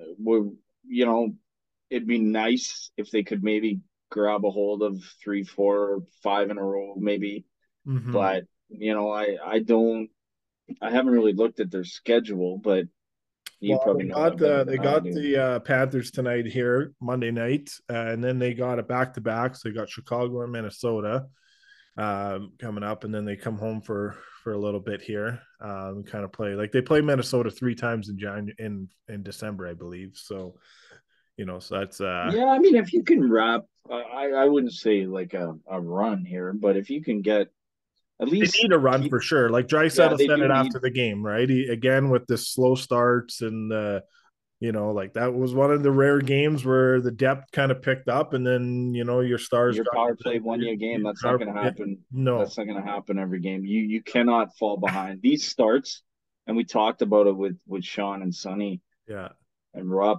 It'd be nice if they could maybe grab a hold of 3, 4, 5 in a row, maybe. Mm-hmm. But I haven't really looked at their schedule, but You Well, probably know that better they than I got do. the Panthers tonight here Monday night, and then they got it back to back. So they got Chicago and Minnesota coming up, and then they come home for a little bit here. Kind of play like they play Minnesota 3 times in in December, I believe. So so that's Yeah, I mean, if you can wrap, I wouldn't say like a run here, but if you can get at they least need a run keep, for sure. Like yeah, Draisaitl they said do it need. after the game, right? Again with the slow starts and like that was one of the rare games where the depth kind of picked up, and then your stars Your got power play won you a game. That's not going to happen. no, That's not going to happen every game. You cannot fall behind. These starts, and we talked about it with Sean and Sonny yeah. and Rob.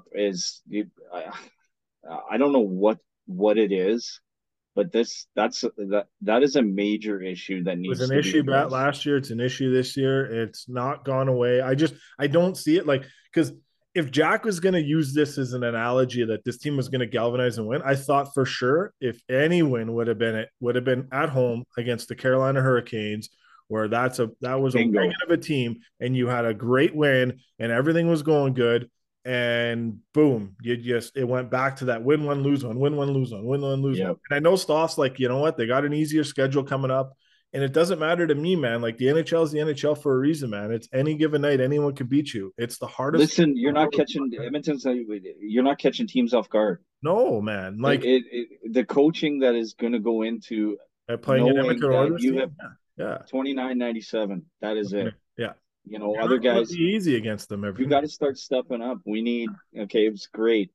I don't know what it is, but that is a major issue that It was needs an to be issue back addressed. last year. It's an issue this year. It's not gone away. I don't see it like because if Jack was going to use this as an analogy that this team was going to galvanize and win, I thought for sure if any win would have been at home against the Carolina Hurricanes, where that was a Bingo. wagon of a team, and you had a great win and everything was going good, and boom, it went back to that win one, lose one, win one, lose one, win one, lose one. Yep. And I know Stoff's like, you know what, they got an easier schedule coming up. And it doesn't matter to me, man. Like the NHL is the NHL for a reason, man. It's any given night, anyone can beat you. It's the hardest. Listen, you're not catching Edmonton's. You're not catching teams off guard. No, man. Like The coaching that is going to go into playing an knowing Edmonton that Oilers you team. have Yeah. 29-97. That is it. Yeah. Other guys, be easy against them. you got to start stepping up. We need. Okay, it's great.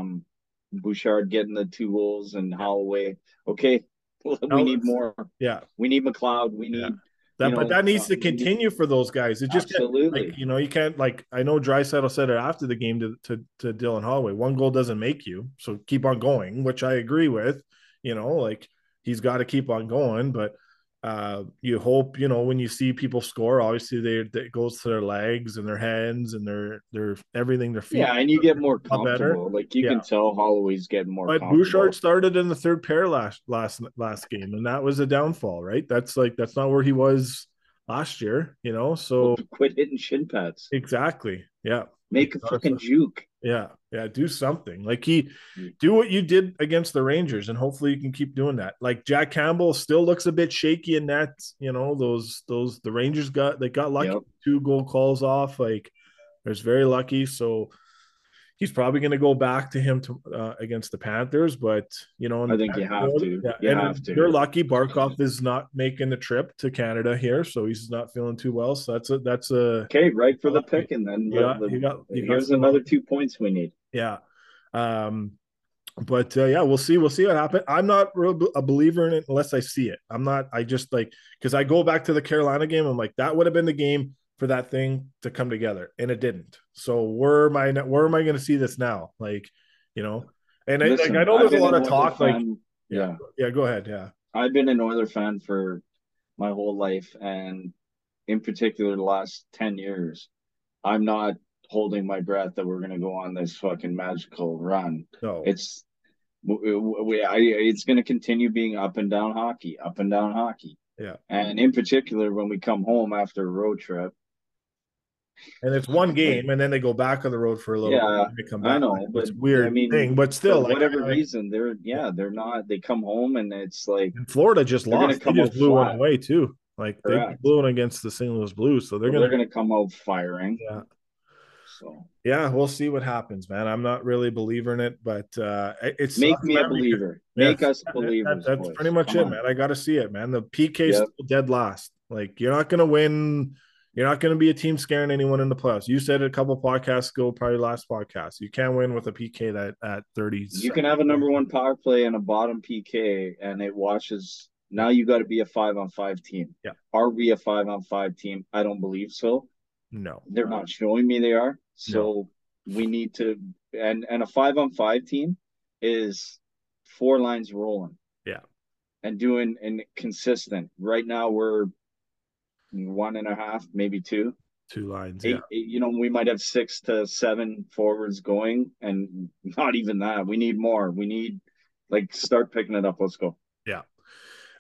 Bouchard getting the 2 goals and Holloway. Okay, we need more. Yeah. We need McLeod. We need. But that needs to continue for those guys. It just absolutely. You can't I know Draisaitl said it after the game to Dylan Holloway. 1 goal doesn't make you, so keep on going, which I agree with. He's got to keep on going, but you hope when you see people score, obviously it goes to their legs and their hands and their everything, their feet. Yeah, and you get more comfortable. Like you can tell Holloway's getting more. But comfortable. Bouchard started in the third pair last game, and that was a downfall, right? That's not where he was last year, So quit hitting shin pads. Exactly. Yeah. Make a fucking juke. Yeah. Do something. Like do what you did against the Rangers, and hopefully you can keep doing that. Like Jack Campbell still looks a bit shaky in net. The Rangers got lucky. Yep. 2 goal calls off. Like there's very lucky. So he's probably going to go back to him against the Panthers, but I think you have to. Yeah, you have to. You're lucky. Barkov is not making the trip to Canada here, so he's not feeling too well. So that's a okay, right for the pick, and then here's another 2 points we need. Yeah, but we'll see what happens. I'm not a believer in it unless I see it. I'm not. I just because I go back to the Carolina game. I'm like that would have been the game for that thing to come together, and it didn't. So where am I going to see this now? And listen, I know there's a lot of talk. Yeah, go ahead. Yeah, I've been an Oiler fan for my whole life, and in particular the last 10 years. I'm not holding my breath that we're going to go on this fucking magical run. No, it's going to continue being up and down hockey. Yeah, and in particular when we come home after a road trip. And it's one game, and then they go back on the road for a little bit. And they come back. I know, but it's weird thing. But still, for whatever reason, they're not. They come home, and it's like and Florida just lost. They just blew one away too. Like they blew it against the St. Louis Blues, so they're going to come out firing. Yeah. So we'll see what happens, man. I'm not really a believer in it, but it's make me a believer. Make us believers. That's pretty much it, man. I got to see it, man. The PK's still dead last. Like you're not going to win. You're not going to be a team scaring anyone in the playoffs. You said it a couple podcasts ago, probably last podcast. You can't win with a PK that at 30. You can have a number 1 power play and a bottom PK, and it washes. Now you got to be a 5-on-5 team. Yeah. Are we a 5-on-5 team? I don't believe so. No. They're not showing me they are. So we need to and a 5-on-5 team is 4 lines rolling. Yeah. And doing and consistent. Right now we're 1.5, maybe 2. 2 lines. 8, we might have 6 to 7 forwards going, and not even that. We need more. We need start picking it up. Let's go. Yeah.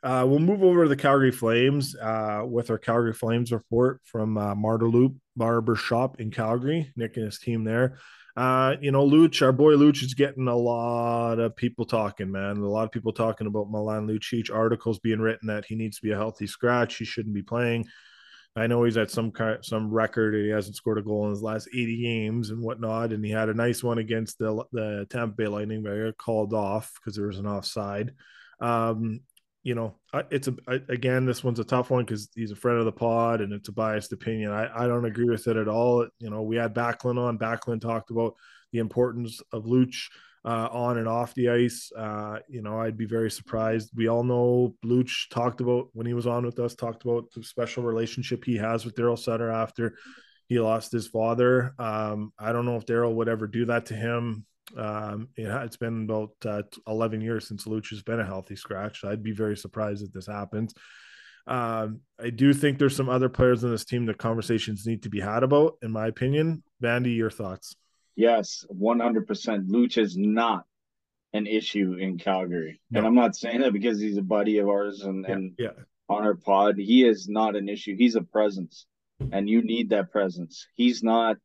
We'll move over to the Calgary Flames with our Calgary Flames report from Marta Loop Barber Shop in Calgary. Nick and his team there. Luch, our boy Luch is getting a lot of people talking, man. A lot of people talking about Milan Lucic. Articles being written that he needs to be a healthy scratch. He shouldn't be playing. I know he's at some record. He hasn't scored a goal in his last 80 games and whatnot. And he had a nice one against the Tampa Bay Lightning, but I got called off because there was an offside. Again, this one's a tough one because he's a friend of the pod and it's a biased opinion. I don't agree with it at all. We had Backlund on. Backlund talked about the importance of Luch on and off the ice. I'd be very surprised. We all know Luch talked about, when he was on with us, talked about the special relationship he has with Daryl Sutter after he lost his father. I don't know if Daryl would ever do that to him. It's been about 11 years since Luch has been a healthy scratch. I'd be very surprised if this happens. I do think there's some other players in this team that conversations need to be had about, in my opinion. Vandy, your thoughts? Yes, 100%. Luch is not an issue in Calgary. No. And I'm not saying that because he's a buddy of ours and on our pod. He is not an issue. He's a presence, and you need that presence. He's not,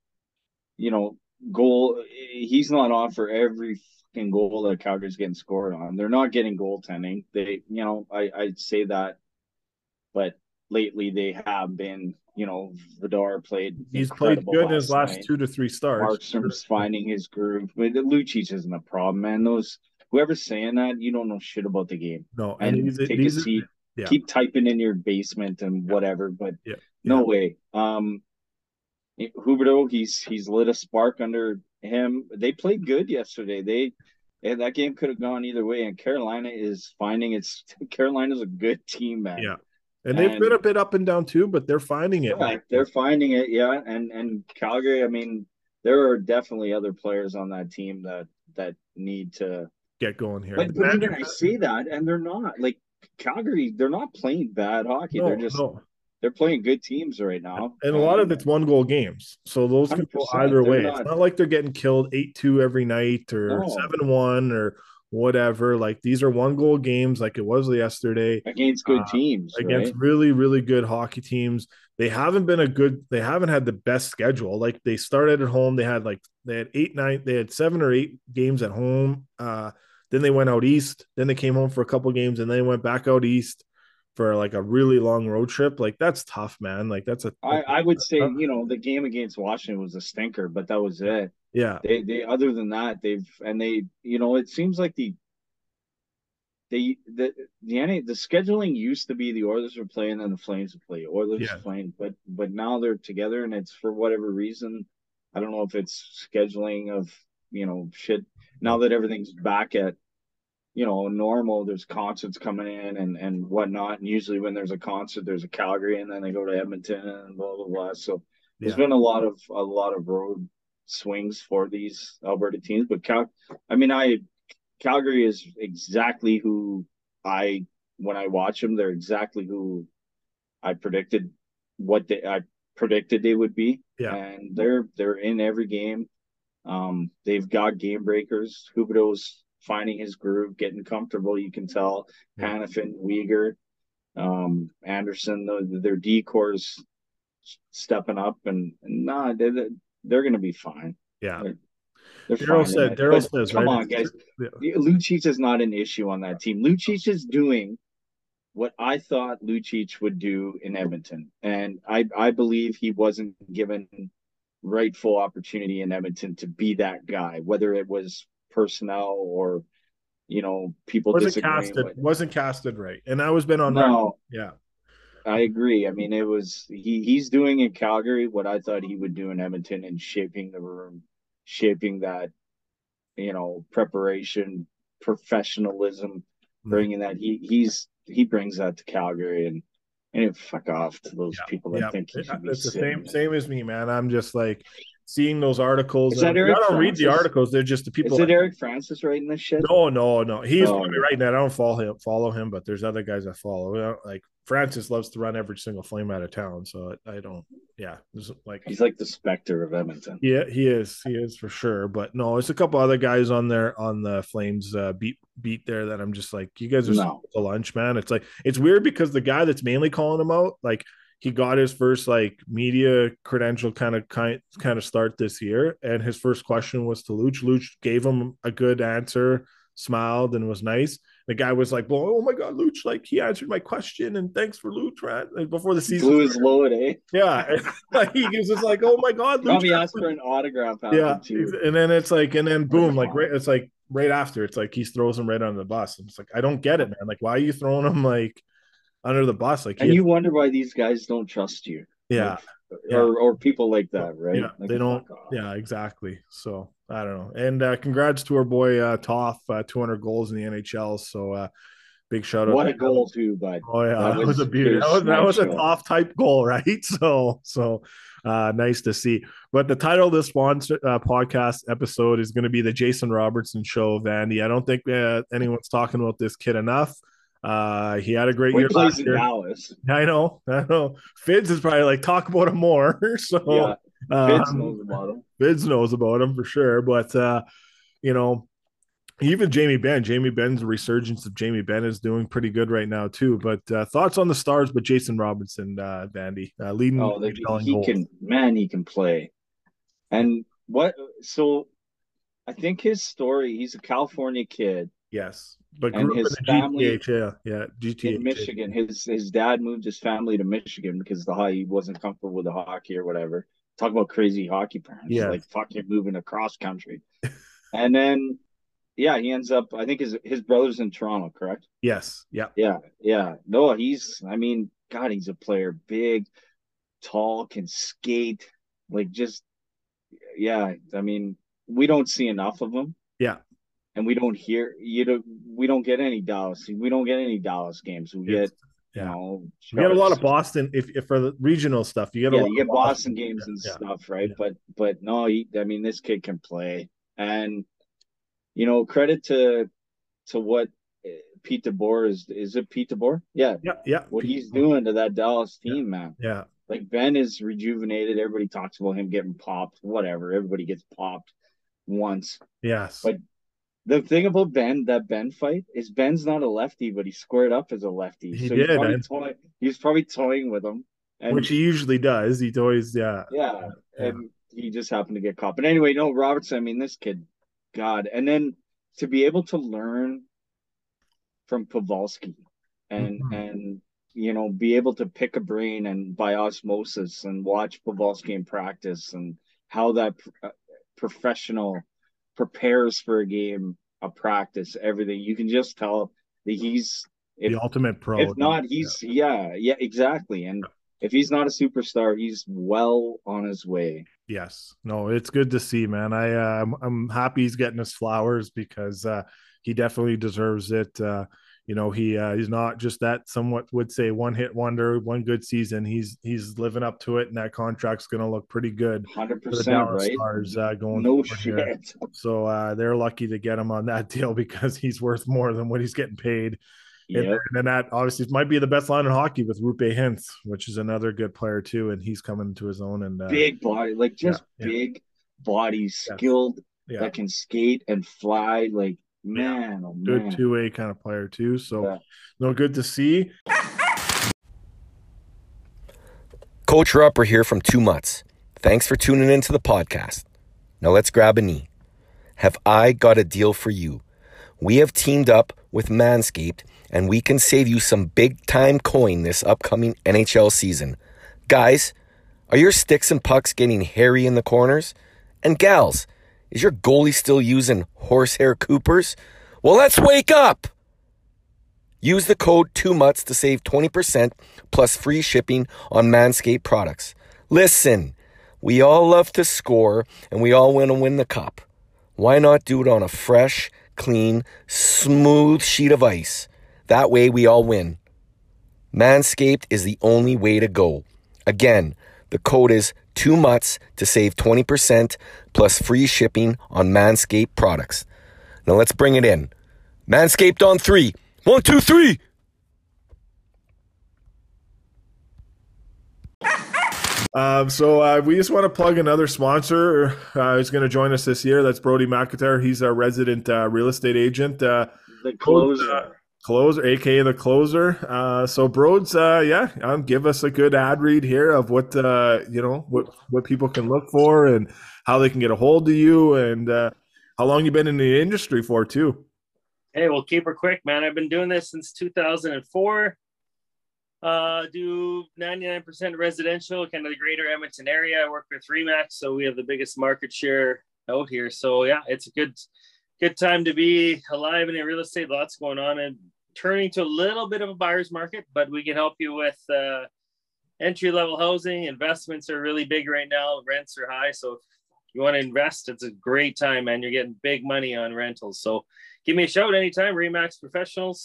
goal. He's not on for every fucking goal that Calgary's getting scored on. They're not getting goaltending. I'd say that, but lately they have been. Vidar played. He's played good in his last 2 to 3 starts. Markstrom's finding his groove. But Lucic isn't a problem, man. Whoever's saying that, you don't know shit about the game. No, and take a seat. Yeah. Keep typing in your basement and whatever, but no way. Huberdeau, he's lit a spark under him. They played good yesterday. That game could have gone either way, and Carolina's a good team, man. Yeah. And they've been a bit up and down too, but they're finding it. Right. They're finding it, yeah. And Calgary, I mean, there are definitely other players on that team that need to get going here. But even I say that, and they're not. Like Calgary, they're not playing bad hockey. They're playing good teams right now. And a lot of it's 1-goal games. So those can go either way. It's not like they're getting killed 8-2 every night or 7-1 or whatever. Like these are 1-goal games like it was yesterday. Against good teams. Against really, really good hockey teams. They haven't had the best schedule. Like they started at home. They had 7 or 8 games at home. Then they went out east. Then they came home for a couple games and then went back out east for like a really long road trip. Like that's tough, man. Like I would say, the game against Washington was a stinker, but that was it. Yeah. They other than that, it seems like the scheduling used to be the Oilers were playing and the Flames would play. Oilers playing, but now they're together and it's for whatever reason. I don't know if it's scheduling of, shit. Now that everything's back at, normal, there's concerts coming in and whatnot. And usually when there's a concert, there's a Calgary and then they go to Edmonton and blah, blah, blah. So there's been a lot of road swings for these Alberta teams. But Calgary is exactly who when I watch them, they're exactly who I predicted they would be. Yeah. And they're in every game. They've got game breakers. Huberdeau's finding his groove, getting comfortable. You can tell Hanifin, Uyghur, Anderson, their D-cores stepping up, and they're going to be fine. Yeah. Daryl says, come on, guys. Yeah. Lucic is not an issue on that team. Lucic is doing what I thought Lucic would do in Edmonton, and I believe he wasn't given rightful opportunity in Edmonton to be that guy, whether it was personnel or people wasn't casted right, and I was been on no yeah I agree. I mean, it was he's doing in Calgary what I thought he would do in Edmonton and shaping the room, shaping that preparation, professionalism, bringing that he brings that to Calgary and fuck off to those people that think he should be it's the same as me, man. I'm just like, seeing those articles. Is that Eric I don't read the Francis? articles. They're just the people. Is it Eric Francis writing this shit? No. He's Oh. probably writing that. I don't follow him, but there's other guys I follow. Like Francis loves to run every single Flame out of town, so I don't. Yeah, like he's like the specter of Edmonton. Yeah, he is for sure. But no, there's a couple other guys on there on the Flames beat there that I'm just like, you guys are to lunch, man. It's like it's weird because the guy that's mainly calling him out, like he got his first like media credential kind of start this year, and his first question was to Luch. Luch gave him a good answer, smiled, and was nice. The guy was like, "Well, oh my God, Luch! Like he answered my question, and thanks for Luch, right?" Like, before the season, blew his load, eh? Yeah, like he was just like, "Oh my God, Luch!" Probably asked for an autograph. Too. And then it's like, and then boom, like it's like right after, it's like he throws him right under the bus. And it's like, I don't get it, man. Like, why are you throwing him like under the bus? Like, and you wonder why these guys don't trust you. Yeah. Or people like that, right? Yeah, like they don't. Yeah, exactly. So I don't know. And congrats to our boy Toff, 200 goals in the NHL. So big shout out. What a goal too, bud. Oh yeah, that was a beauty. That was a Toff type goal, right? So nice to see. But the title of this podcast episode is going to be the Jason Robertson Show, Vandy. I don't think anyone's talking about this kid enough. He had a great year last year. Dallas. I know. Fids is probably like talk about him more. So yeah, Fids knows about him. Fids knows about him for sure. But even Jamie Benn's resurgence of Jamie Benn is doing pretty good right now too. But thoughts on the Stars, but Jason Robinson, Vandy, leading. He can play. And so I think his story, he's a California kid. Yes. But and his family, GTA in Michigan. His dad moved his family to Michigan because he wasn't comfortable with the hockey or whatever. Talk about crazy hockey parents. Yeah. Like, fuck, you're moving across country. And then, he ends up, I think his brother's in Toronto, correct? Yes. Yeah. Yeah. No, he's a player. Big, tall, can skate. Like, just, we don't see enough of him. Yeah. And we don't get any Dallas. We don't get any Dallas games. We get, we get a lot of Boston. If for the regional stuff, you get Boston games and stuff, right? Yeah. But no, this kid can play, and credit to what Pete DeBoer is it Pete DeBoer? Yeah. What he's doing to that Dallas team, man. Yeah. Like Ben is rejuvenated. Everybody talks about him getting popped. Whatever. Everybody gets popped once. Yes. But the thing about that Ben fight is Ben's not a lefty, but he squared up as a lefty. He's probably toying with him. Which he usually does. He's always, and he just happened to get caught. But anyway, Robertson, this kid, God. And then to be able to learn from Pavelski and be able to pick a brain and by osmosis and watch Pavelski in practice and how that professional prepares for a game, a practice, everything. You can just tell that he's the ultimate pro. If not, he's exactly. And if he's not a superstar, he's well on his way. Yes. No, it's good to see, man. I'm happy he's getting his flowers because he definitely deserves it. He's not just that somewhat would say one hit wonder, one good season. He's living up to it, and that contract's going to look pretty good. 100%, right? Stars, going no shit. Here. So they're lucky to get him on that deal because he's worth more than what he's getting paid. Yep. And then that obviously might be the best line in hockey with Rupe Hintz, which is another good player too, and he's coming to his own. And big body, like big body, skilled, that can skate and fly, like. Man, oh good two-way kind of player too. So, good to see. Coach Rupper here from 2 Mutts. Thanks for tuning into the podcast. Now let's grab a knee. Have I got a deal for you? We have teamed up with Manscaped, and we can save you some big-time coin this upcoming NHL season. Guys, are your sticks and pucks getting hairy in the corners? And gals, is your goalie still using horsehair Coopers? Well, let's wake up! Use the code 2MUTS to save 20% plus free shipping on Manscaped products. Listen, we all love to score and we all want to win the cup. Why not do it on a fresh, clean, smooth sheet of ice? That way we all win. Manscaped is the only way to go. Again, the code is 2 months to save 20% plus free shipping on Manscaped products. Now let's bring it in. Manscaped on 3. 1, 2, 3. So we just want to plug another sponsor who's going to join us this year. That's Brody McIntyre. He's a resident real estate agent. The closer, aka the closer. So Broads, give us a good ad read here of what what people can look for and how they can get a hold of you, and how long you've been in the industry for too. Hey, we'll keep her quick, man. I've been doing this since 2004. Do 99% residential, kind of the greater Edmonton area. I work with Remax, so we have the biggest market share out here. So yeah, it's a good time to be alive in real estate. Lots going on and turning to a little bit of a buyer's market, but we can help you with entry-level housing. Investments are really big right now. Rents are high. So if you want to invest, it's a great time, man. You're getting big money on rentals. So give me a shout anytime. Remax Professionals,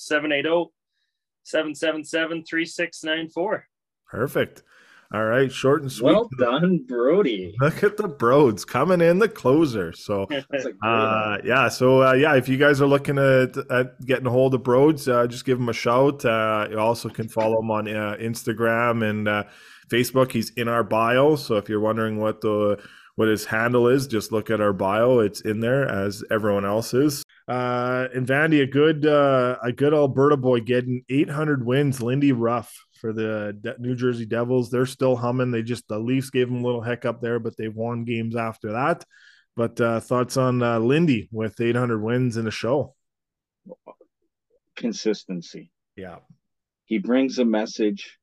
780-777-3694. Perfect. All right, short and sweet. Well done, Brody. Look at the Broads coming in, the closer. So, if you guys are looking at getting a hold of Broads, just give him a shout. You also can follow him on Instagram and Facebook. He's in our bio. So if you're wondering what his handle is, just look at our bio. It's in there as everyone else is. And Vandy, a good Alberta boy getting 800 wins. Lindy Ruff for the New Jersey Devils. They're still humming. The Leafs gave them a little hiccup there, but they've won games after that. But thoughts on Lindy with 800 wins in a show? Consistency. Yeah. He brings a message.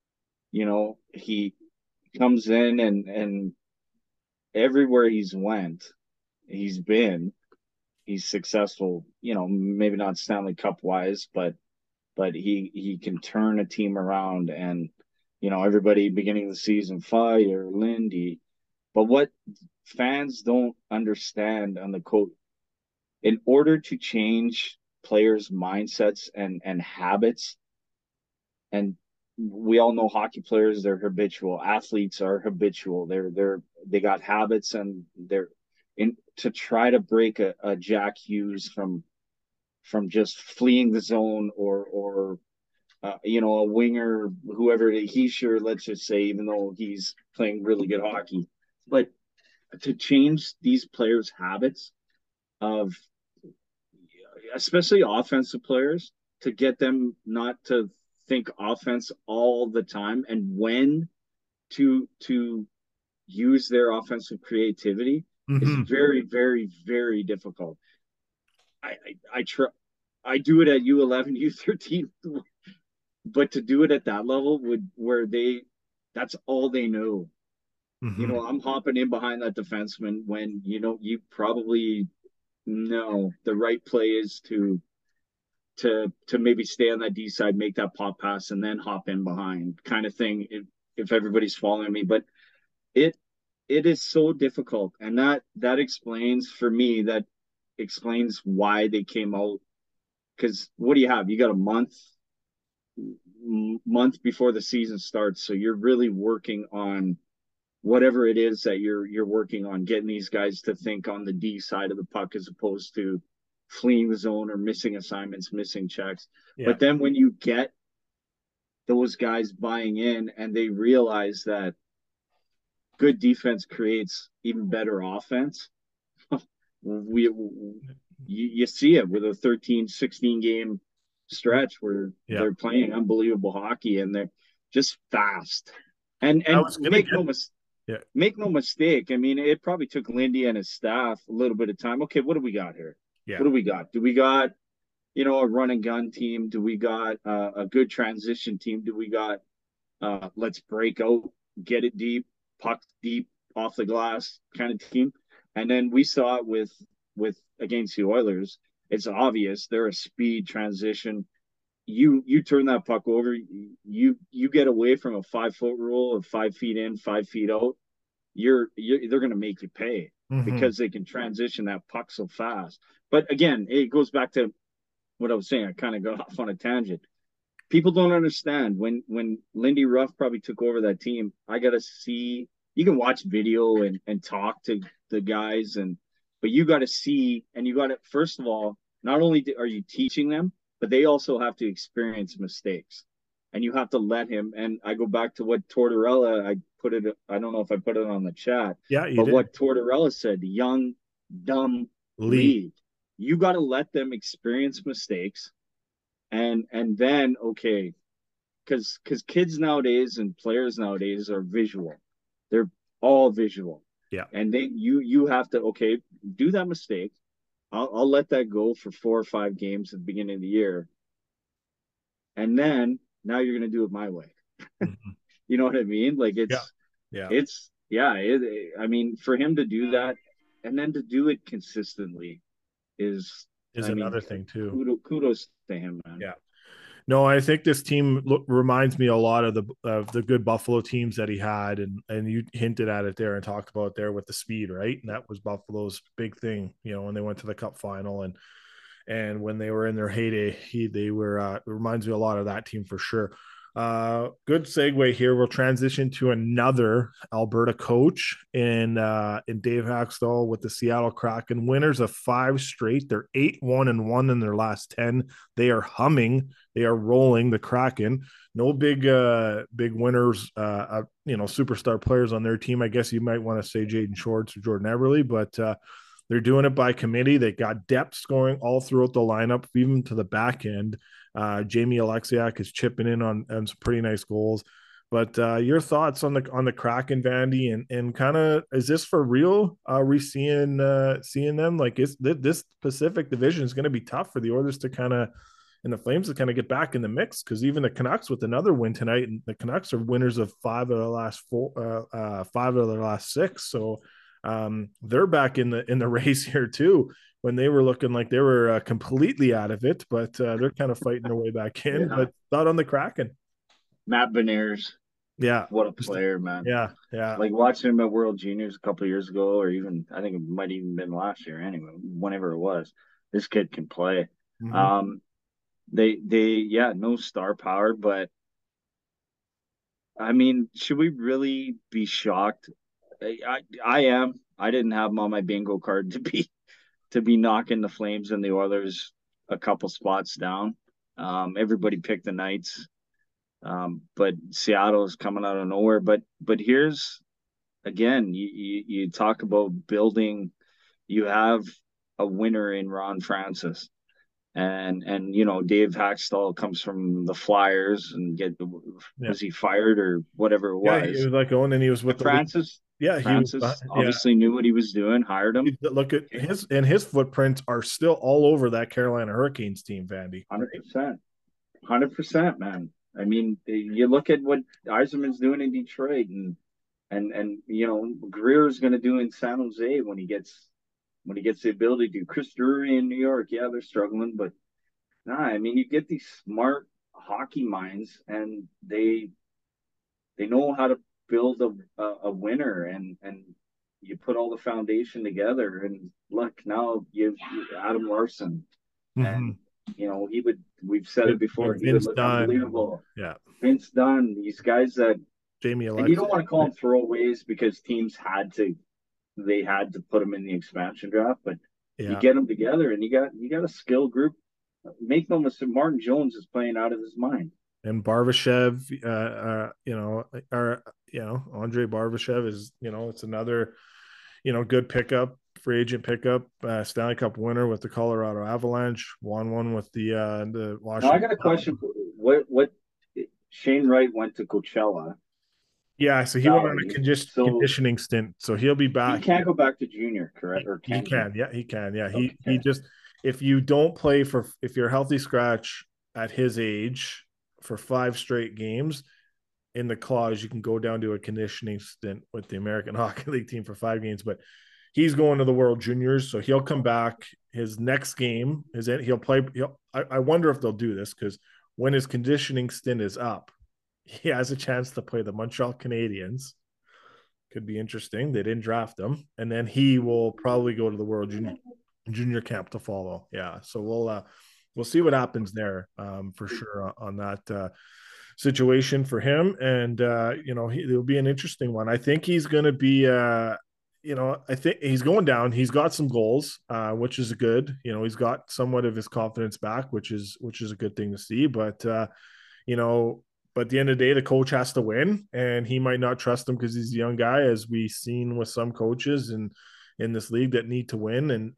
He comes in and everywhere he's been, he's successful, maybe not Stanley Cup wise, but he can turn a team around, and everybody beginning of the season fire Lindy. But what fans don't understand on the quote, in order to change players' mindsets and habits, and we all know hockey players, they're habitual. Athletes are habitual. They got habits, and they're to try to break a Jack Hughes from just fleeing the zone or a winger, whoever let's just say, even though he's playing really good hockey, but to change these players' habits of, especially offensive players, to get them not to think offense all the time, and when to use their offensive creativity is very, very, very difficult. I do it at U11, U13, but to do it at that level that's all they know. I'm hopping in behind that defenseman when you probably know the right play is to maybe stay on that D side, make that pop pass, and then hop in behind, kind of thing, if everybody's following me. But it is so difficult, and that explains why they came out. Because what do you have? You got a month before the season starts, so you're really working on whatever it is that you're working on, getting these guys to think on the D side of the puck as opposed to fleeing the zone or missing assignments, missing checks. Yeah. But then when you get those guys buying in and they realize that good defense creates even better offense, you see it with a 13, 16 game stretch where they're playing unbelievable hockey, and they're just fast. And make no mistake. I mean, it probably took Lindy and his staff a little bit of time. Okay, what do we got here? Yeah. What do we got? Do we got, a run and gun team? Do we got a good transition team? Do we got let's break out, get it deep, puck deep off the glass kind of team? And then we saw it with against the Oilers. It's obvious they're a speed transition. You turn that puck over, you get away from a 5-foot rule of 5 feet in, 5 feet out. They're going to make you pay because they can transition that puck so fast. But again, it goes back to what I was saying. I kind of got off on a tangent. People don't understand when Lindy Ruff probably took over that team. I got to see you can watch video and talk to the guys, but you got to see, and you got to, first of all, not only are you teaching them, but they also have to experience mistakes, and you have to let him. And I go back to what Tortorella, I don't know if I put it on the chat, Yeah, you but did. what Tortorella said, young, dumb lead. You got to let them experience mistakes, and then, okay, because kids nowadays and players nowadays are visual. They're all visual. Yeah. And you have to, okay, do that mistake. I'll let that go for 4 or 5 games at the beginning of the year. And then now you're going to do it my way. Mm-hmm. You know what I mean? Like I mean, for him to do that and then to do it consistently is another thing too. Kudos to him, man. Yeah. No, I think this team reminds me a lot of the good Buffalo teams that he had, and you hinted at it there and talked about it there with the speed, right? And that was Buffalo's big thing, when they went to the Cup final and when they were in their heyday, they were. It reminds me a lot of that team for sure. Good segue here. We'll transition to another Alberta coach in Dave Hakstol with the Seattle Kraken, winners of 5 straight. They're 8-1-1 in their last 10. They are humming. They are rolling the Kraken. No big winners, superstar players on their team. I guess you might want to say Jaden Shorts or Jordan Eberle, but they're doing it by committee. They got depth scoring all throughout the lineup, even to the back end. Jamie Alexiak is chipping in on some pretty nice goals. But your thoughts on the Kraken, Vandy, and kind of, is this for real? Are we seeing them? Like, is this Pacific Division is going to be tough for the Oilers to kind of, and the Flames to kind of get back in the mix, because even the Canucks with another win tonight, and the Canucks are winners of 5 of their last 6. So they're back in the race here too, when they were looking like they were completely out of it, but they're kind of fighting their way back in. Yeah. But thought on the Kraken. Matt Beniers. Yeah. What a player, man. Yeah. Like watching him at World Juniors a couple of years ago, or even, I think it might even been last year anyway, whenever it was. This kid can play. Mm-hmm. No star power, but I mean, should we really be shocked? I am. I didn't have him on my bingo card to be knocking the Flames and the Oilers a couple spots down. Everybody picked the Knights, but Seattle is coming out of nowhere. But here's, again, you talk about building. You have a winner in Ron Francis, and Dave Hakstol comes from the Flyers, and was he fired or whatever it was? Yeah, he was let go, and then he was with Francis. Yeah, Francis obviously knew what he was doing, hired him. Look at his footprints are still all over that Carolina Hurricanes team, Vandy. 100%, man. I mean, you look at what Yzerman's doing in Detroit, and Greer's going to do in San Jose when he gets the ability to. Chris Drury in New York, yeah, they're struggling, but I mean, you get these smart hockey minds, and they know how to build a winner, and you put all the foundation together, and look, now you Adam Larson, and we've said it before, he would look unbelievable. Yeah, Vince Dunn, these guys that Jamie Alexiak. And you don't want to call them throwaways because teams had to put them in the expansion draft, but you get them together, and you got a skill group. Make no mistake, Martin Jones is playing out of his mind. And Barbashev, Andre Barbashev is, it's another, good pickup, free agent pickup, Stanley Cup winner with the Colorado Avalanche, won one with the Washington. Now I got a question. What Shane Wright went to Coachella. Yeah, so he went on a conditioning stint, so he'll be back. He can't go back to junior, correct? Or he can. Yeah, he can. Yeah, okay. He just, if you don't play if you're a healthy scratch at his age for 5 straight games, in the clause you can go down to a conditioning stint with the American Hockey League team for 5 games, but he's going to the World Juniors, so he'll come back. His next game he'll play. I wonder if they'll do this, because when his conditioning stint is up, he has a chance to play the Montreal Canadiens. Could be interesting. They didn't draft him, and then he will probably go to the World Junior camp to follow. Yeah, so we'll see what happens there, for sure on that. situation for him. And, it'll be an interesting one. I think he's going to be, I think he's going down. He's got some goals, which is good. He's got somewhat of his confidence back, which is a good thing to see. But, but at the end of the day, the coach has to win, and he might not trust him because he's a young guy, as we've seen with some coaches in this league that need to win.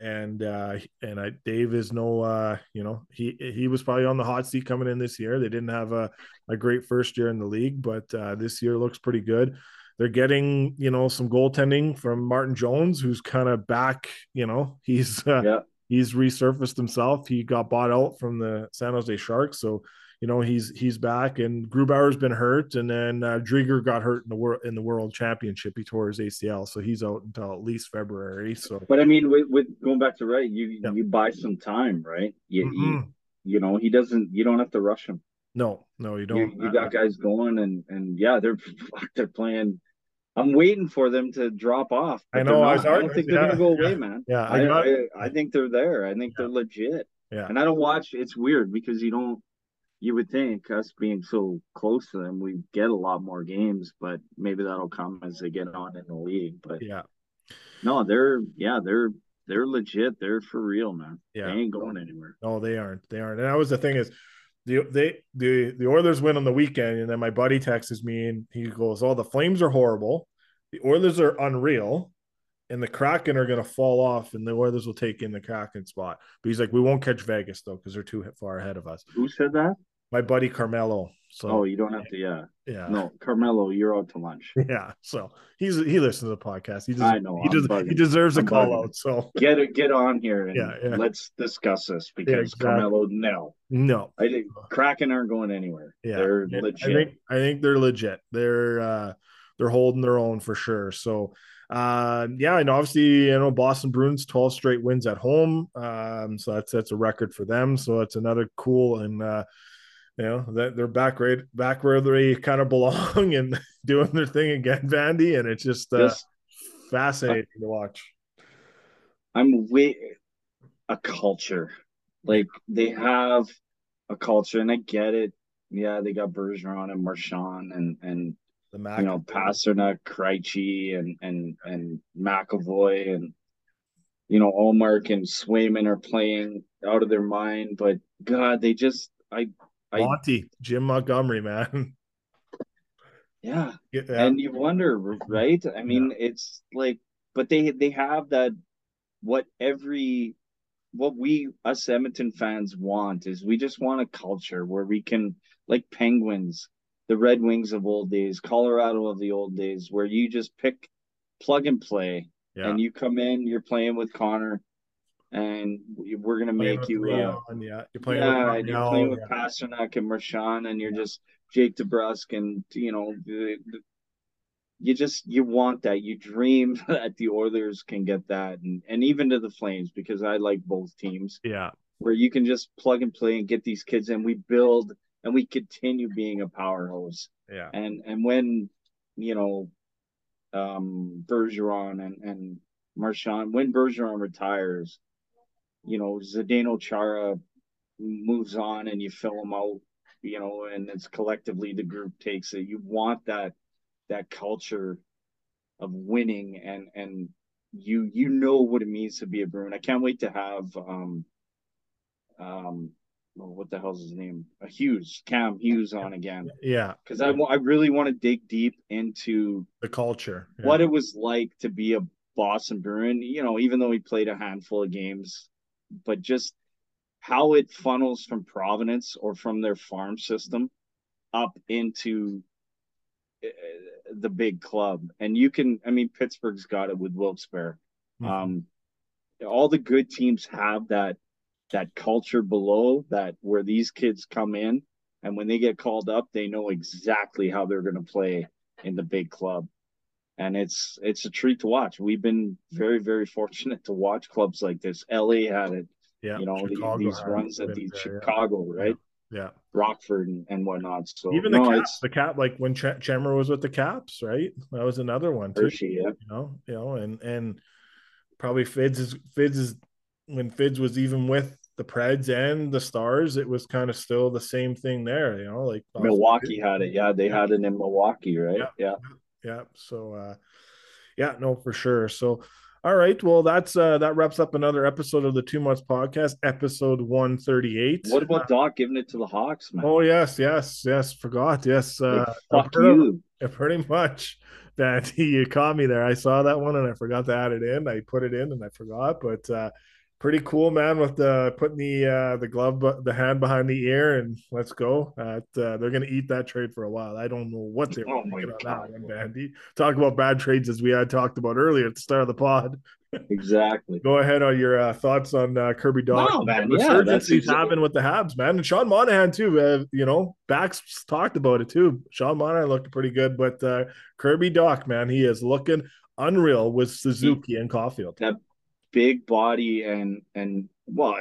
Dave is no, he was probably on the hot seat coming in this year. They didn't have a great first year in the league, but this year looks pretty good. They're getting, some goaltending from Martin Jones, who's kind of back. He's resurfaced himself. He got bought out from the San Jose Sharks, so he's back. And Grubauer's been hurt, and then Drieger got hurt in the World Championship. He tore his ACL, so he's out until at least February. So, but I mean, with going back to Wright, you buy some time, right? He doesn't. You don't have to rush him. No, you don't. You got guys going, and they're playing. I'm waiting for them to drop off. I know. I don't think they're going to go away, man. Yeah, I think they're there. I think they're legit. Yeah. And I don't watch. It's weird because you would think us being so close to them, we get a lot more games, but maybe that'll come as they get on in the league. But no, they're legit. They're for real, man. Yeah. They ain't going anywhere. No, they aren't. And that was the thing is, the Oilers win on the weekend, and then my buddy texts me and he goes, "Oh, the Flames are horrible, the Oilers are unreal, and the Kraken are going to fall off, and the Oilers will take in the Kraken spot." But he's like, "We won't catch Vegas though because they're too far ahead of us." Who said that? My buddy Carmelo. So you don't have to. Yeah. No, Carmelo, you're out to lunch. Yeah. So he listens to the podcast. He deserves a call out. So get on here and let's discuss this because Carmelo, no. I think Kraken aren't going anywhere. Yeah, they're legit. I think they're legit. They're holding their own for sure. So and obviously Boston Bruins 12 straight wins at home. So that's a record for them. So that's another cool, and that they're back where they kind of belong and doing their thing again, Vandy, and it's just fascinating to watch. A culture, like they have a culture, and I get it. Yeah, they got Bergeron and Marchand and the Pasternak, Krejci, and McAvoy, and Ullmark and Swayman are playing out of their mind. But God, they just Jim Montgomery, man. Yeah. And you wonder, right? I mean, it's like, but they have that. What we us Edmonton fans want is we just want a culture where we can, like Penguins, the Red Wings of old days, Colorado of the old days, where you just plug and play, and you come in, you're playing with Connor. And we're gonna make you. You're playing with Pasternak and Marchand, and you're just Jake DeBrusk, and you want that. You dream that the Oilers can get that, and even to the Flames, because I like both teams. Yeah, where you can just plug and play and get these kids, and we build and we continue being a powerhouse. Yeah, and when Bergeron and Marchand, when Bergeron retires. Zdeno Chara moves on and you fill them out, and it's collectively the group takes it. You want that culture of winning and you know what it means to be a Bruin. I can't wait to have what the hell's his name? Cam Hughes on again. Yeah. Because I really want to dig deep into the culture. Yeah. What it was like to be a Boston Bruin, even though he played a handful of games. But just how it funnels from Providence or from their farm system up into the big club. And Pittsburgh's got it with Wilkes-Barre. Mm-hmm. All the good teams have that culture below that, where these kids come in, and when they get called up, they know exactly how they're going to play in the big club. And it's a treat to watch. We've been very, very fortunate to watch clubs like this. LA had it, these runs at Chicago, right? Yeah. Rockford and whatnot. So even the Cap, like when Chandler was with the Caps, right? That was another one too. Hershey, yeah. And probably Fids is when Fids was even with the Preds and the Stars, it was kind of still the same thing there, like Milwaukee had it. Yeah, they had it in Milwaukee, right? Yeah. Yeah. So yeah, no, for sure. So all right, well, that wraps up another episode of the 2 Months Podcast, episode 138. What about Doc giving it to the Hawks, man? Oh yes, forgot. Yes, fuck you. Pretty much. That you caught me there. I saw that one and I forgot to add it in. I put it in and I forgot, but pretty cool, man. With putting the glove, the hand behind the ear, and let's go. They're gonna eat that trade for a while. I don't know what they were thinking on that one, Bandy. Talk about bad trades as we had talked about earlier at the start of the pod. Exactly. Go ahead on your thoughts on Kirby Dach. No, man, resurgence he's having with the Habs, man, and Sean Monahan too. Bax talked about it too. Sean Monahan looked pretty good, but Kirby Dach, man, he is looking unreal with Suzuki and Caulfield. That big body and well,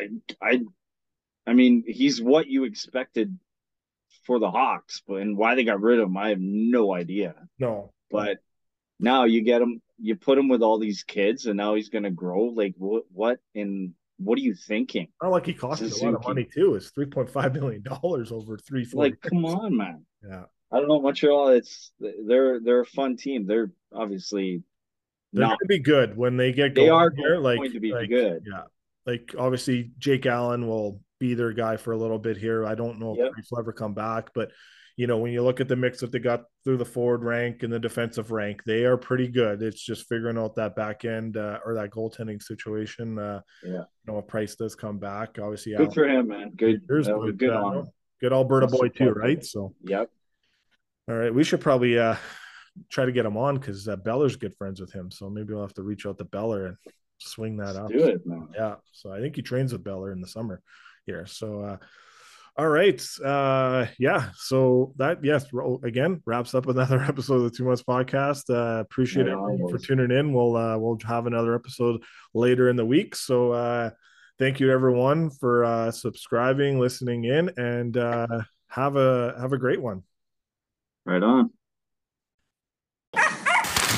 I mean, he's what you expected for the Hawks, and why they got rid of him, I have no idea. No, but now you get him. You put him with all these kids, and now he's going to grow. Like, what are you thinking? Not like he cost a lot of money, too. It's $3.5 million over 3 4 Like, come on, man. Yeah. I don't know, Montreal, they're a fun team. They're obviously they're going to be good when they get going. They are going to be good. Yeah. Like, obviously, Jake Allen will be their guy for a little bit here. I don't know if he'll ever come back, but when you look at the mix that they got through the forward rank and the defensive rank, they are pretty good. It's just figuring out that back end or that goaltending situation. If Price does come back, obviously. Good for him, man. Good. Good Alberta boy too, right? So. Yep. All right, we should probably try to get him on because Beller's good friends with him. So maybe we'll have to reach out to Beller and swing that up. Do it, man. Yeah. So I think he trains with Beller in the summer here. So. All right. So that, again, wraps up another episode of the 2 Months Podcast. Appreciate everyone for tuning in. We'll have another episode later in the week. So thank you everyone for subscribing, listening in, and have a great one. Right on.